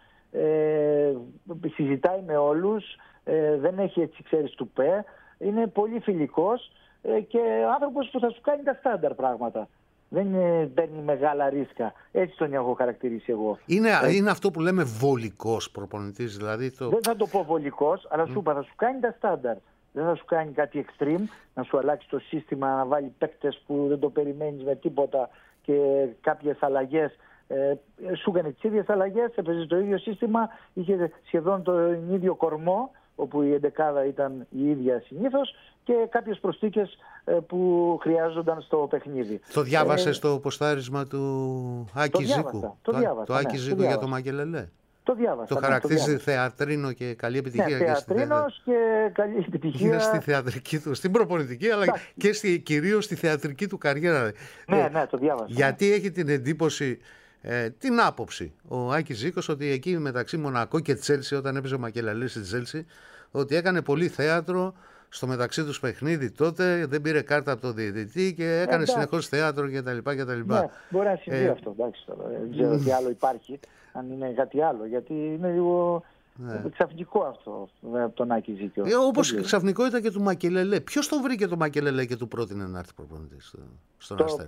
συζητάει με όλους, δεν έχει έτσι ξέρεις τουπέ. Είναι πολύ φιλικός και άνθρωπος που θα σου κάνει τα στάνταρ πράγματα. Δεν παίρνει μεγάλα ρίσκα. Έτσι τον έχω χαρακτηρίσει εγώ. Είναι αυτό που λέμε βολικός προπονητής, δηλαδή. Δεν θα το πω βολικός, αλλά σου είπα, θα σου κάνει τα στάνταρ. Δεν θα σου κάνει κάτι extreme, να σου αλλάξει το σύστημα, να βάλει παίκτες που δεν το περιμένεις με τίποτα και κάποιες αλλαγές. Σου έκανε τις ίδιες αλλαγές, έπαιζε το ίδιο σύστημα, είχε σχεδόν τον ίδιο κορμό, όπου η εντεκάδα ήταν η ίδια συνήθως και κάποιες προσθήκες που χρειάζονταν στο παιχνίδι. Το διάβασες το ποστάρισμα του Άκη Ζήκου? Το Άκη Ζήκου για το Μακελελέ. Το διάβασα. Το χαρακτηρίζει θεατρίνο και καλή επιτυχία. Θεατρίνος και καλή επιτυχία. Στη θεατρική του, στην προπονητική, αλλά και κυρίως στη θεατρική του καριέρα. Ναι, το διάβασα. Γιατί έχει την εντύπωση, την άποψη ο Άκης Ζήκος ότι εκεί μεταξύ Μονακό και Τσέλσι, όταν έπαιζε ο Μακελελέ στη Τσέλσι, ότι έκανε πολύ θέατρο στο μεταξύ τους παιχνίδι τότε, δεν πήρε κάρτα από τον διαιτητή και έκανε συνεχώς θέατρο κτλ. Ναι, μπορεί να συμβεί αυτό. Εντάξει, δεν ξέρω τι άλλο υπάρχει, αν είναι κάτι άλλο, γιατί είναι λίγο ξαφνικό αυτό από τον Άκη Ζήκο. Όπως ξαφνικό ήταν και του Μακελελέ. Ποιος τον βρήκε το Μακελελέ και του πρότεινε να έρθει προπονητής στον Αστέρα?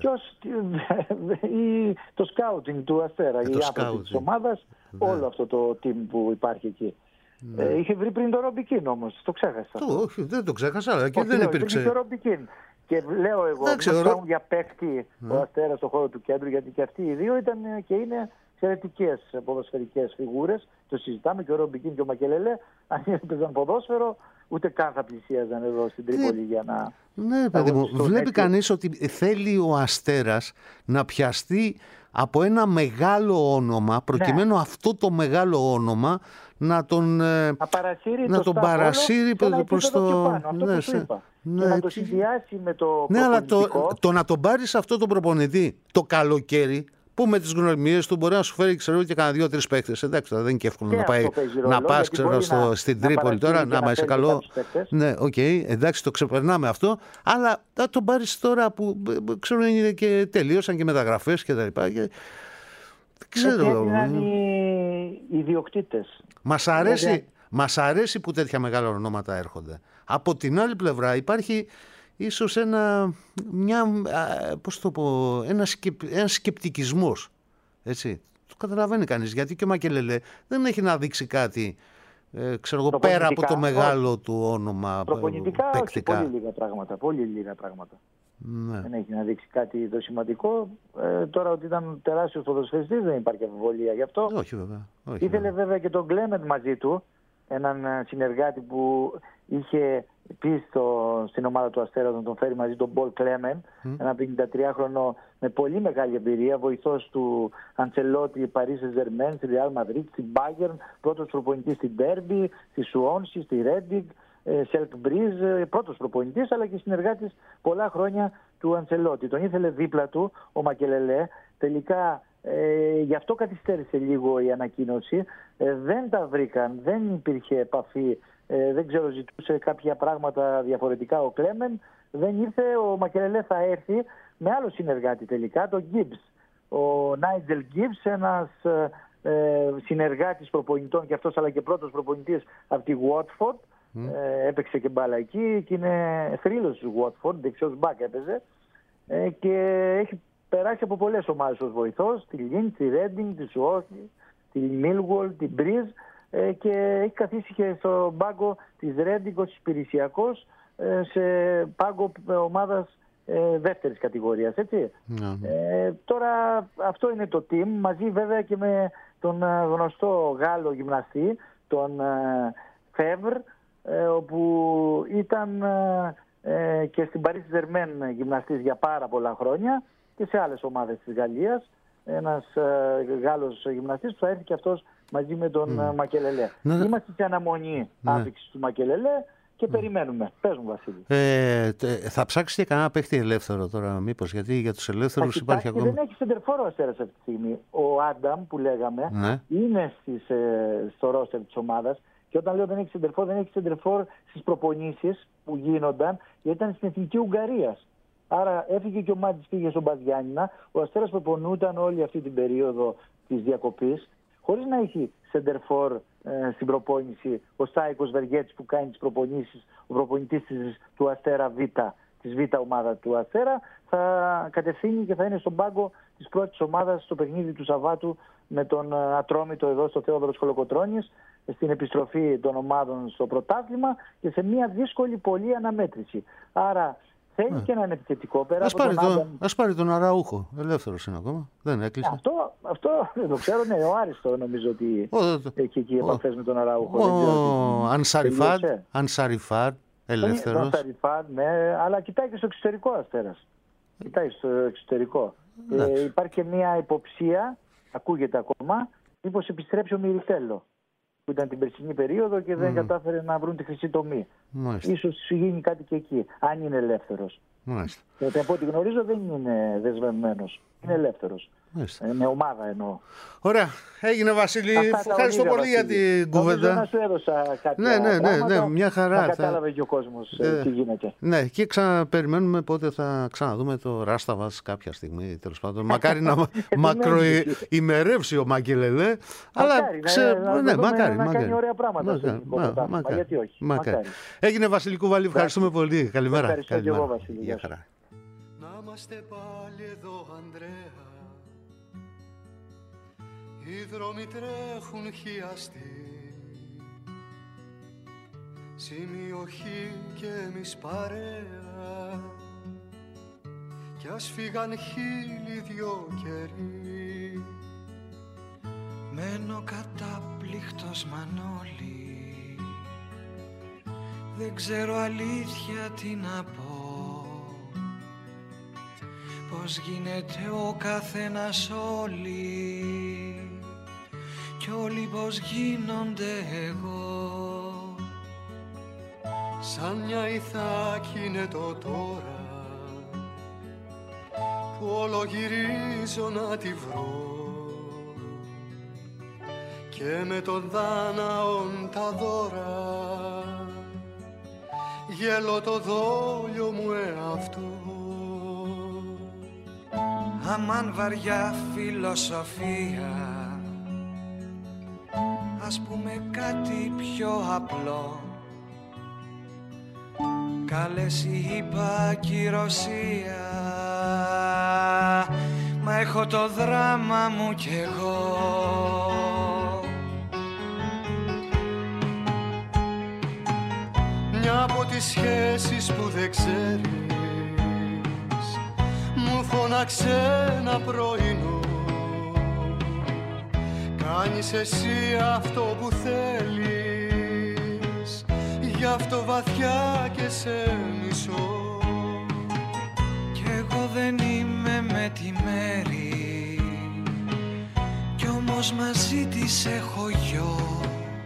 Το σκάουτινγκ του Αστέρα, οι άνθρωποι της ομάδας, όλο αυτό το team που υπάρχει εκεί. Είχε βρει πριν το Ρομπικίν όμως, το ξέχασα. Όχι, δεν το ξέχασα, αλλά και δεν υπήρξε. Το Ρομπικίν. Και λέω εγώ, μιλάω για παίκτη ο Αστέρας στον χώρο του κέντρου, γιατί και αυτοί οι δύο ήταν και είναι εξαιρετικές ποδοσφαιρικές φιγούρες. Το συζητάμε και ο Ρομπικίν και ο Μακελελέ, αν έπαιζαν ποδόσφαιρο, ούτε καν θα πλησίαζαν εδώ στην Τρίπολη για να... Ναι, παιδί μου, βλέπει κανείς ότι θέλει ο Αστέρας να πιαστεί από ένα μεγάλο όνομα, προκειμένου αυτό το μεγάλο όνομα να τον παρασύρει προς το... Αυτό που σου είπα. Και να το συνδυάσει με το προπονητικό. Ναι, αλλά το να τον πάρεις αυτό το προπονητή το καλοκαίρι, που με τις γνωριμίες του μπορεί να σου φέρει, ξέρω, και κανένα 2-3 παίκτες. Εντάξει, δεν είναι και εύκολο να πας, ξέρω, στην Τρίπολη τώρα, να είσαι καλό. Ναι, οκ, εντάξει, το ξεπερνάμε αυτό. Αλλά θα τον πάρεις τώρα που, ξέρω, είναι και τελείωσαν και μεταγραφές και τα λοιπά. Δεν ξέρω. οι ιδιοκτήτες. Μας αρέσει που τέτοια μεγάλα ονόματα έρχονται. Από την άλλη πλευρά υπάρχει ίσως ένας σκεπτικισμός. Έτσι. Το καταλαβαίνει κανείς, γιατί και ο Μακελελέ δεν έχει να δείξει κάτι πέρα από το μεγάλο του όνομα. Προπονητικά παικτικά. όχι, πολύ λίγα πράγματα. Ναι. Δεν έχει να δείξει κάτι το σημαντικό. Τώρα ότι ήταν τεράστιος ποδοσφαιριστής δεν υπάρχει αμφιβολία γι' αυτό. Όχι βέβαια. Ήθελε βέβαια και τον Κλέμεντ μαζί του, έναν συνεργάτη που είχε πει στην ομάδα του Αστέρα να τον φέρει μαζί, τον Πολ Κλέμεντ, ένα 53χρονο με πολύ μεγάλη εμπειρία, βοηθός του Αντσελότη, Παρί Σεν-Ζερμέν, στη Ρεάλ Μαδρίτ, στην Μπάγερν, πρώτος προπονητής στην Ντέρμπι, στη Σουόνσι, στη Ρέντιγκ, Σελκ Μπρίζ, πρώτος προπονητής αλλά και συνεργάτης πολλά χρόνια του Αντσελότη. Τον ήθελε δίπλα του ο Μακελελέ. Τελικά γι' αυτό καθυστέρησε λίγο η ανακοίνωση. Δεν τα βρήκαν, δεν υπήρχε επαφή. Δεν ξέρω, ζητούσε κάποια πράγματα διαφορετικά ο Κλέμεν. Δεν ήρθε. Ο Μακελελέ θα έρθει με άλλο συνεργάτη τελικά, τον Gibbs. Ο Νάιτζελ Gibbs, ένας συνεργάτης προπονητών και αυτός, αλλά και πρώτος προπονητής από τη Watford. Έπαιξε και μπάλα εκεί και είναι θρύλος του Watford, δεξιός μπακ έπαιζε, και έχει περάσει από πολλές ομάδες ως βοηθός, τη Λίντ, τη Ρέντινγκ, τη Σουόνσι, τη Μίλγουολ, την Μπρίζ, και έχει καθίσει και στο πάγκο της Ρέντινγκ ως υπηρεσιακός σε πάγκο ομάδας δεύτερης κατηγορίας, έτσι. Τώρα αυτό είναι το team, μαζί βέβαια και με τον γνωστό Γάλλο γυμναστή, τον Φεύρ, όπου ήταν και στην Παρί Σεν-Ζερμέν γυμναστής για πάρα πολλά χρόνια και σε άλλες ομάδες της Γαλλίας. Ένας Γάλλος γυμναστής που θα έρθει και αυτός μαζί με τον Μακελελέ. Είμαστε σε αναμονή άφηξης του Μακελελέ και περιμένουμε. Πες μου, Βασίλη. Θα ψάξει και κανένα παίχτη ελεύθερο τώρα, μήπως, γιατί για τους ελεύθερους υπάρχει ακόμα. Δεν έχει σεντερφόρ ο Αστέρας αυτή τη στιγμή. Ο Άνταμ που λέγαμε είναι στο ρόστερ της ομάδας. Και όταν λέω δεν έχει σεντερφόρ, δεν έχει σεντερφόρ στις προπονήσεις που γίνονταν, γιατί ήταν στην Εθνική Ουγγαρίας. Άρα έφυγε και ο Μάτζης, πήγε στον Μπαζιάννινα. Ο Αστέρας προπονούταν όλη αυτή την περίοδο της διακοπής, χωρίς να έχει σεντερφόρ στην προπόνηση. Ο Στάικος Βεργέτης που κάνει τις προπονήσεις, ο προπονητής του Αστέρα Β, της Β ομάδα του Αστέρα, θα κατευθύνει και θα είναι στον πάγκο της πρώτης ομάδας στο παιχνίδι του Σαββάτου με τον Ατρόμητο εδώ στο Θεόδωρος Κολοκοτρώνης, στην επιστροφή των ομάδων στο πρωτάθλημα και σε μια δύσκολη πολλή αναμέτρηση. Άρα θέλει και έναν επιθετικό πέρα. Ας πάρει τον Αραούχο. Ελεύθερος είναι ακόμα. Δεν έκλεισε. Αυτό δεν το ξέρω. Ναι, ο Άριστο νομίζω ότι έχει εκεί επαφές με τον Αραούχο. Ο Ανσαριφάρ, ελεύθερος. Ανσαριφάρ, ναι, αλλά κοιτάει και στο εξωτερικό Αστέρας. Κοιτάει στο εξωτερικό. Υπάρχει και μια υποψία, ακούγεται ακόμα, μήπως επιστρέψει ο Μιριτέλο, που ήταν την περσινή περίοδο και δεν κατάφερε να βρουν τη χρυσή τομή. Ίσως γίνει κάτι και εκεί, αν είναι ελεύθερος. Γιατί από ό,τι γνωρίζω δεν είναι δεσμευμένος. Είναι ελεύθερος. Με ομάδα εννοώ. Ωραία. Έγινε, Βασίλη. Ευχαριστώ πολύ για την κουβέντα. Να σου έδωσα κάποια ναι, μια χαρά. Να κατάλαβε και ο κόσμος τι γίνεται. Ναι, και περιμένουμε πότε θα ξαναδούμε το Ράσταβας κάποια στιγμή. Τέλος πάντων. Μακάρι να μακροημερεύσει ο Μακελελέ. Αλλά μακάρι. Να κάνει ωραία πράγματα. Γιατί όχι. Έγινε, Βασίλη Κουβάλη. Ευχαριστούμε πολύ. Καλημέρα. Ευχαριστώ και εγώ, Βασίλη. Γεια χαρά. Να είμαστε πάλι εδώ, Ανδρέα. Οι δρόμοι τρέχουν χιαστοί, σημειοχή και εμείς παρέα, κι ας φύγαν χίλιοι δυο καιροί. Μένω κατάπληκτος Μανώλη, δεν ξέρω αλήθεια τι να πω, πως γίνεται ο καθένας όλοι κι όλοι πως γίνονται εγώ. Σαν μια Ιθάκη είναι το τώρα που όλο γυρίζω να τη βρω και με τον Δάναον τα δώρα γέλω το δόλιο μου εαυτό. Αμάν βαριά φιλοσοφία Ας πούμε κάτι πιο απλό. Καλές είπα κυρωσία, μα έχω το δράμα μου κι εγώ. Μια από τις σχέσεις που δεν ξέρεις μου φώναξε ένα πρωινό. Κάνεις εσύ αυτό που θέλεις, γι' αυτό βαθιά και σε μισώ. Κι εγώ δεν είμαι με τη μέρη, κι όμως μαζί της έχω γιο.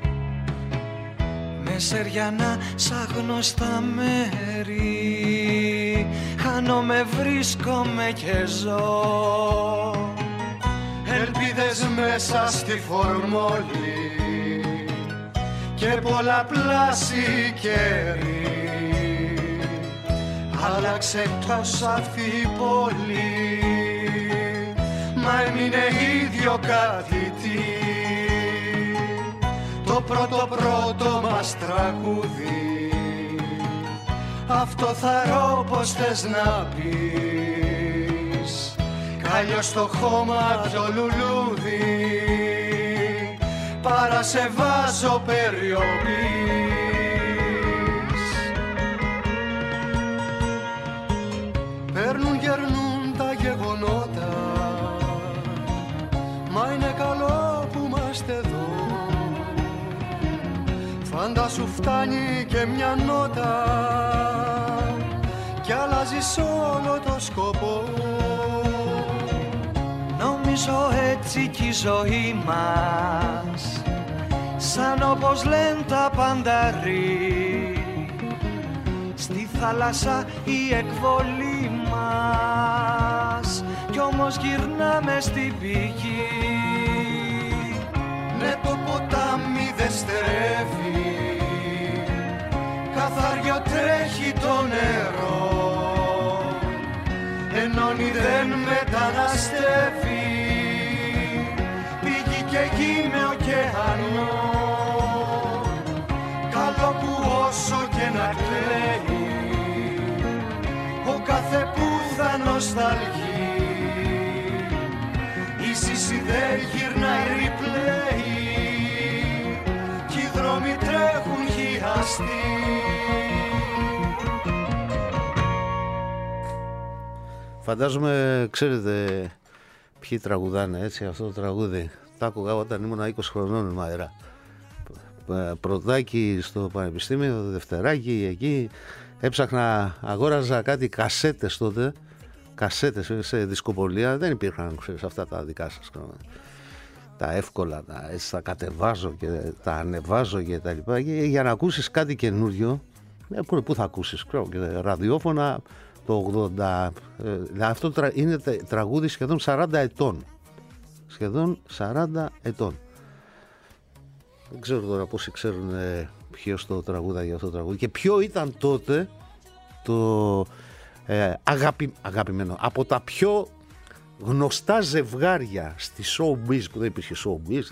Με σεριανά σαν γνωστά μέρη, χάνομαι, βρίσκομαι και ζω. Ελπίδες μέσα στη φορμόλη και πολλαπλάσιοι καιροί. Άλλαξε τόσο αυτή η πόλη, μα έμεινε ίδιο κάτι τι. Το πρώτο μας τραγούδι, αυτό θα ρω πως θες να πεις. Κάλιο στο χώμα το λουλούδι, παρά σε βάζω περιοπής. Παίρνουν γερνούν τα γεγονότα, μα είναι καλό που είμαστε εδώ. Φαντάσου φτάνει και μια νότα κι αλλάζεις όλο το σκοπό. Νομίζω έτσι κι η ζωή μας, σαν όπως λένε τα πανταρί, στη θάλασσα η εκβολή μας, κι όμως γυρνάμε στην πηγή. Ναι, το ποτάμι δεν στερεύει, καθάριο τρέχει το νερό, ενώνει δεν μεταναστεύει, πήγη και γη με ωκεανό. Καλό που όσο και να κλαίει, ο κάθε που θα νοσταλγεί, η σύση δεν γυρνάει replay, κι οι δρόμοι τρέχουν χιαστοί. Φαντάζομαι, ξέρετε ποιοι τραγουδάνε έτσι αυτό το τραγούδι. Τα άκουγα όταν ήμουν 20 χρονών μαέρα. Πρωτάκι στο πανεπιστήμιο, δευτεράκι εκεί. Έψαχνα, αγόραζα κάτι κασέτες τότε. Κασέτες σε δισκοπολία. Δεν υπήρχαν, ξέρεις, αυτά τα δικά σας. Τα εύκολα, έτσι τα κατεβάζω και τα ανεβάζω και τα λοιπά. Και για να ακούσεις κάτι καινούριο, πού θα ακούσεις, ξέρω, και ραδιόφωνα. Το 80, αυτό είναι τραγούδι σχεδόν 40 ετών. Σχεδόν 40 ετών. Δεν ξέρω τώρα πόσοι ξέρουν ποιος το τραγούδα για αυτό το τραγούδι και ποιο ήταν τότε το αγαπημένο. Από τα πιο γνωστά ζευγάρια στη showbiz, που δεν υπήρχε showbiz,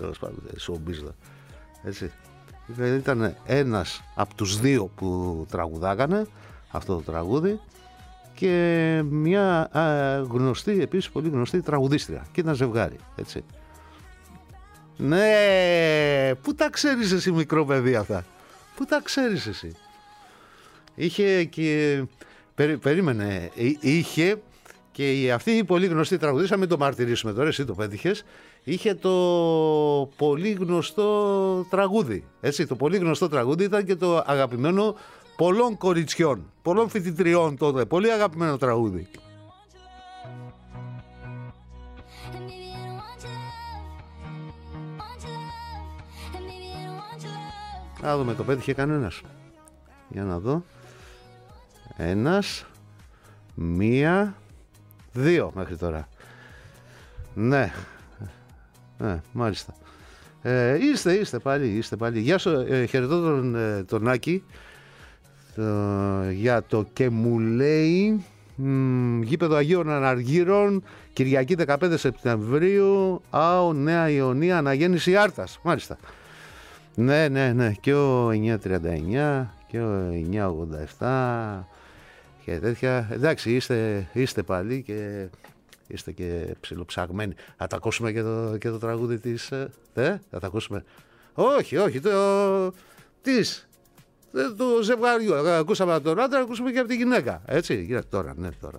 έτσι. Ήταν ένας από τους δύο που τραγουδάγανε αυτό το τραγούδι και μια γνωστή, επίσης πολύ γνωστή τραγουδίστρια, και ήταν ζευγάρι, έτσι. Ναι, πού τα ξέρεις εσύ, μικρό παιδί, αυτά? Πού τα ξέρεις εσύ? Είχε και περίμενε, είχε και αυτή η πολύ γνωστή τραγουδίστρια, μην το μαρτυρήσουμε τώρα, εσύ το πέτυχες, είχε το πολύ γνωστό τραγούδι, έτσι. Το πολύ γνωστό τραγούδι ήταν και το αγαπημένο πολλών κοριτσιών, πολλών φοιτητριών τότε, πολύ αγαπημένο τραγούδι. Να δούμε, το πέτυχε κανένας? Για να δω. Ένας, μία, δύο μέχρι τώρα. Ναι, μάλιστα. Είστε πάλι. Γεια σου, χαιρετώ τον Άκη για το και μου λέει γήπεδο Αγίων Αναργύρων, Κυριακή 15 Σεπτεμβρίου, ΑΟ Νέα Ιωνία, αναγέννηση Άρτας. Μάλιστα. Ναι. Και ο 939 και ο 987 και τέτοια. Εντάξει, είστε πάλι και είστε και ψιλοψαγμένοι. Θα τα ακούσουμε και το τραγούδι της... θα τα ακούσουμε. Όχι, του ζευγαριού. Ακούσαμε από τον άντρα, ακούσουμε και από τη γυναίκα. Έτσι, τώρα.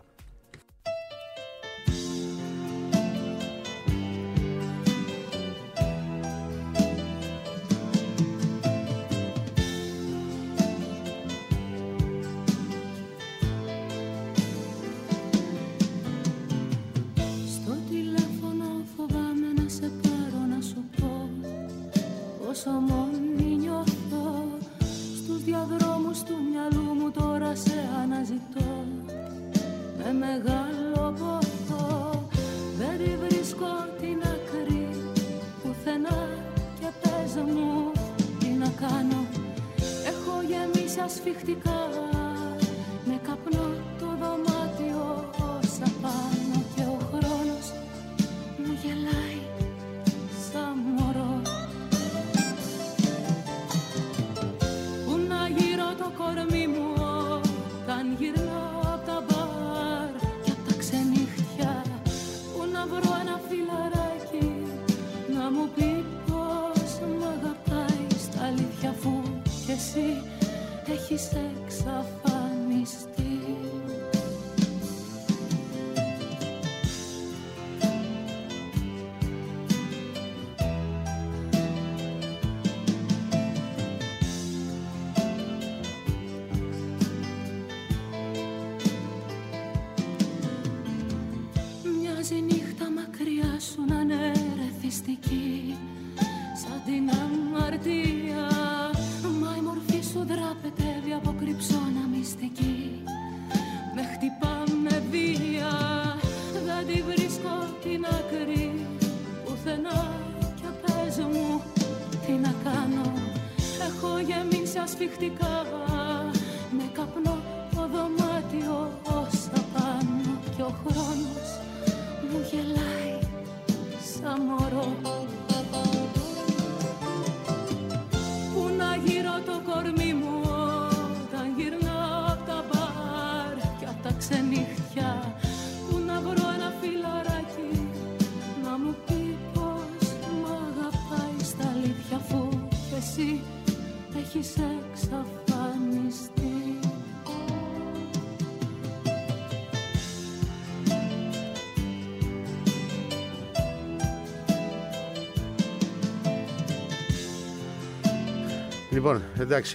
Λοιπόν, εντάξει,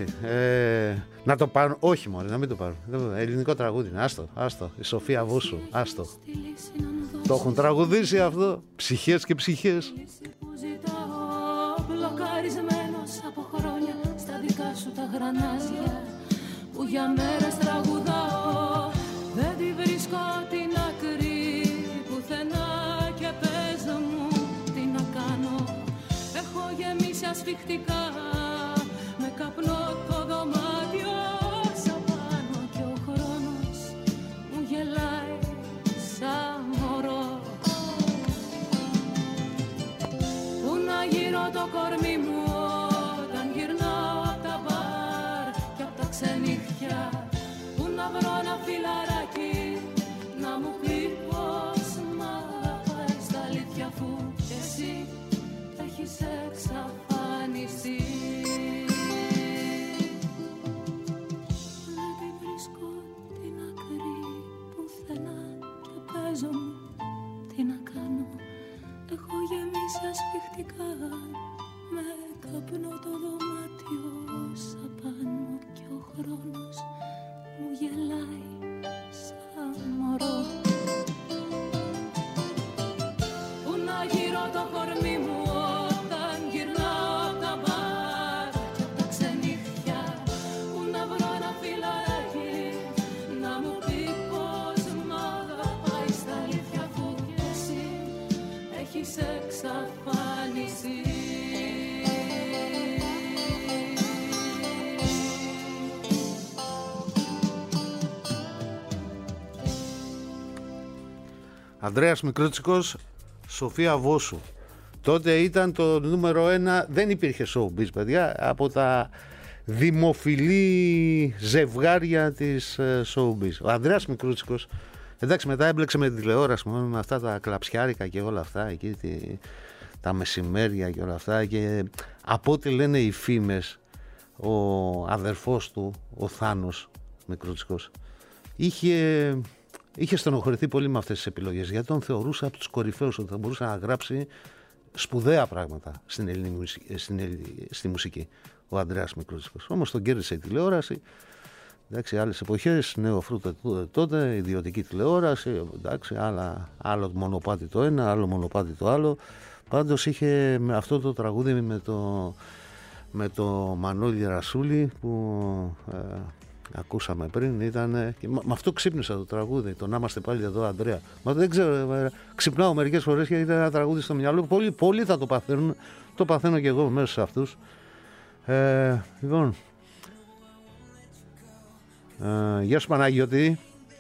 να το πάρουν, όχι μόνο, να μην το πάρουν. Ελληνικό τραγούδι, άστο, η Σοφία Βούσου, άστο. Το έχουν τραγουδήσει αυτό, ψυχές και ψυχές. Μπλοκαρισμένος από χρόνια στα δικά σου τα γρανάζια, που για μέρες τραγουδάω, δεν τη βρίσκω την άκρη πουθενά και πες μου τι να κάνω. Έχω γεμίσει ασφιχτικά με καπνό το δωμάτιο σαν πάνω και ο χρόνος μου γελάει σαν μωρό. Πού να γύρω το κορμί μου όταν γυρνάω απ' τα μπαρ και απ' τα ξενύχια, πού να βρω ένα φιλαράκι να μου πει πως μ' αγαπάει στα αλήθεια, αφού κι εσύ έχεις εξαφανιστεί. Τι να κάνω, έχω γεμίσει ασφιχτικά με καπνό το δωμάτιο σαν πάνω και ο χρόνος μου γελάει σαν μωρό. Πού να γύρω το κορμί μου όταν γυρνάω απ' τα μπαρ και απ' τα ξενύχια, πού να βρω ένα φιλαράκι να μου πει πως μ' αγαπάει στα αλήθεια, αφού κι εσύ έχεις εξαφανιστεί. Ανδρέας Μικρούτσικος, Σοφία Βόσου. Τότε ήταν το νούμερο 1, δεν υπήρχε showbiz, παιδιά, από τα δημοφιλή ζευγάρια της showbiz. Ο Ανδρέας Μικρούτσικος, εντάξει, μετά έμπλεξε με τη τηλεόραση, με αυτά τα κλαψιάρικα και όλα αυτά, εκεί τα μεσημέρια και όλα αυτά, και από ό,τι λένε οι φήμες, ο αδερφός του, ο Θάνος Μικρούτσικος, είχε στενοχωρηθεί πολύ με αυτές τις επιλογές, γιατί τον θεωρούσε από τους κορυφαίους, ότι θα μπορούσε να γράψει σπουδαία πράγματα στη μουσική, ο Ανδρέας Μικρούτσικος. Όμως τον κέρδισε η τηλεόραση. Εντάξει, άλλες εποχές, νέο φρούτο τότε, ιδιωτική τηλεόραση, εντάξει, άλλο μονοπάτι το ένα, άλλο μονοπάτι το άλλο. Πάντως είχε αυτό το τραγούδι με το Μανώλη Ρασούλη που ακούσαμε πριν, ήταν, και με αυτό ξύπνησα το τραγούδι, το «Να είμαστε πάλι εδώ, Ανδρέα». Μα δεν ξέρω, ξυπνάω μερικές φορές και ήταν ένα τραγούδι στο μυαλό. Πολλοί θα το παθαίνουν, το παθαίνω και εγώ μέσα σε αυτούς. Λοιπόν, γεια σου Παναγιώτη.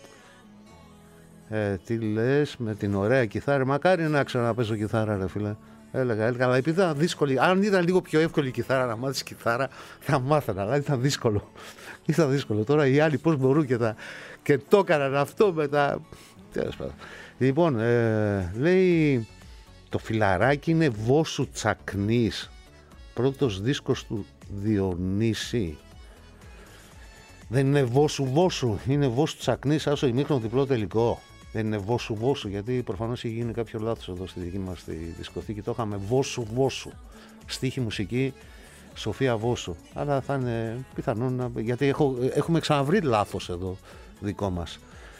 Τι λες με την ωραία κιθάρα? Μακάρι να ξέρω να παίζω κιθάρα, ρε φίλε. Έλεγα, αλλά επειδή ήταν δύσκολη, αν ήταν λίγο πιο εύκολη η κιθάρα, να μάθεις κιθάρα, θα μάθαινα, αλλά ήταν δύσκολο. Ήταν δύσκολο. Τώρα οι άλλοι πώς μπορούν και το έκαναν αυτό μετά. Τέλος πάντων. Λοιπόν, λέει, το φιλαράκι είναι Βόσου Τσακνής, πρώτος δίσκος του Διονύση. Δεν είναι Βόσου, είναι Βόσου Τσακνής, άσο ημίχρονο διπλό τελικό. Δεν είναι Βόσου, γιατί προφανώς έχει γίνει κάποιο λάθος εδώ στη δική μας τη δισκοθήκη. Το είχαμε Βόσου. Στίχη μουσική Σοφία Βόσου. Αλλά θα είναι πιθανόν γιατί έχουμε ξαναβρει λάθος εδώ δικό μας.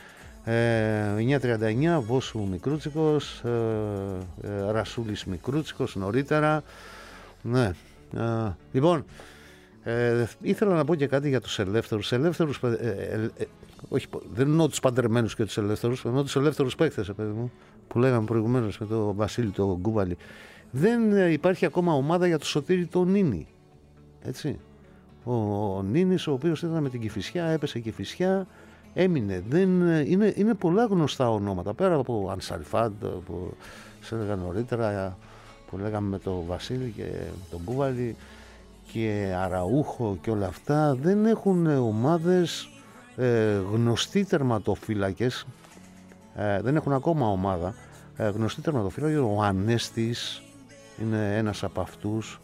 9:39 Βόσου Μικρούτσικος, Ρασούλης Μικρούτσικος νωρίτερα. Ναι. Λοιπόν, ήθελα να πω και κάτι για τους ελεύθερους. Όχι, δεν εννοώ τους παντρεμένους και τους ελεύθερους, εννοώ τους ελεύθερους παίκτες, παιδί μου, που λέγαμε προηγουμένως με τον Βασίλη τον Γκούβαλη. Δεν υπάρχει ακόμα ομάδα για το Σωτήρη τον Νίνη. Έτσι. Ο Νίνης, ο οποίος ήταν με την Κηφισιά, έπεσε η Κηφισιά, έμεινε. Είναι πολλά γνωστά ονόματα, πέρα από Ανσαριφάντ, που σε έλεγα νωρίτερα, που λέγαμε με τον Βασίλη και τον Γκούβαλη, και Αραούχο και όλα αυτά. Δεν έχουν ομάδες, γνωστοί τερματοφύλακες, δεν έχουν ακόμα ομάδα, γνωστοί τερματοφύλακες. Ο Ανέστης είναι ένας από αυτούς,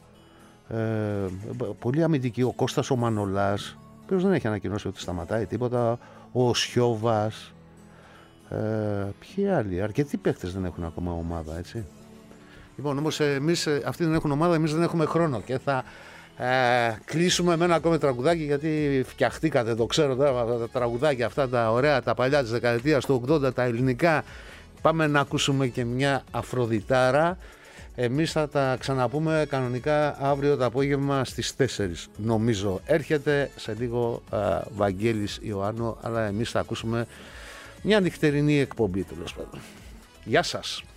πολύ αμυντικοί, ο Κώστας ο Μανολάς, ο οποίος δεν έχει ανακοινώσει ότι σταματάει τίποτα, ο Σιώβας, ποιοι άλλοι, αρκετοί παίκτες δεν έχουν ακόμα ομάδα, έτσι. Λοιπόν, όμως εμείς, αυτοί δεν έχουν ομάδα, εμείς δεν έχουμε χρόνο και θα κλείσουμε με ένα ακόμη τραγουδάκι, γιατί φτιαχτήκατε, το ξέρω τώρα, τα τραγουδάκια αυτά τα ωραία, τα παλιά της δεκαετίας του 80, τα ελληνικά. Πάμε να ακούσουμε και μια Αφροδιτάρα. Εμείς θα τα ξαναπούμε κανονικά αύριο το απόγευμα στις 4, νομίζω. Έρχεται σε λίγο Βαγγέλης Ιωάννου, αλλά εμείς θα ακούσουμε μια νυχτερινή εκπομπή, τέλος πάντων. Γεια σας.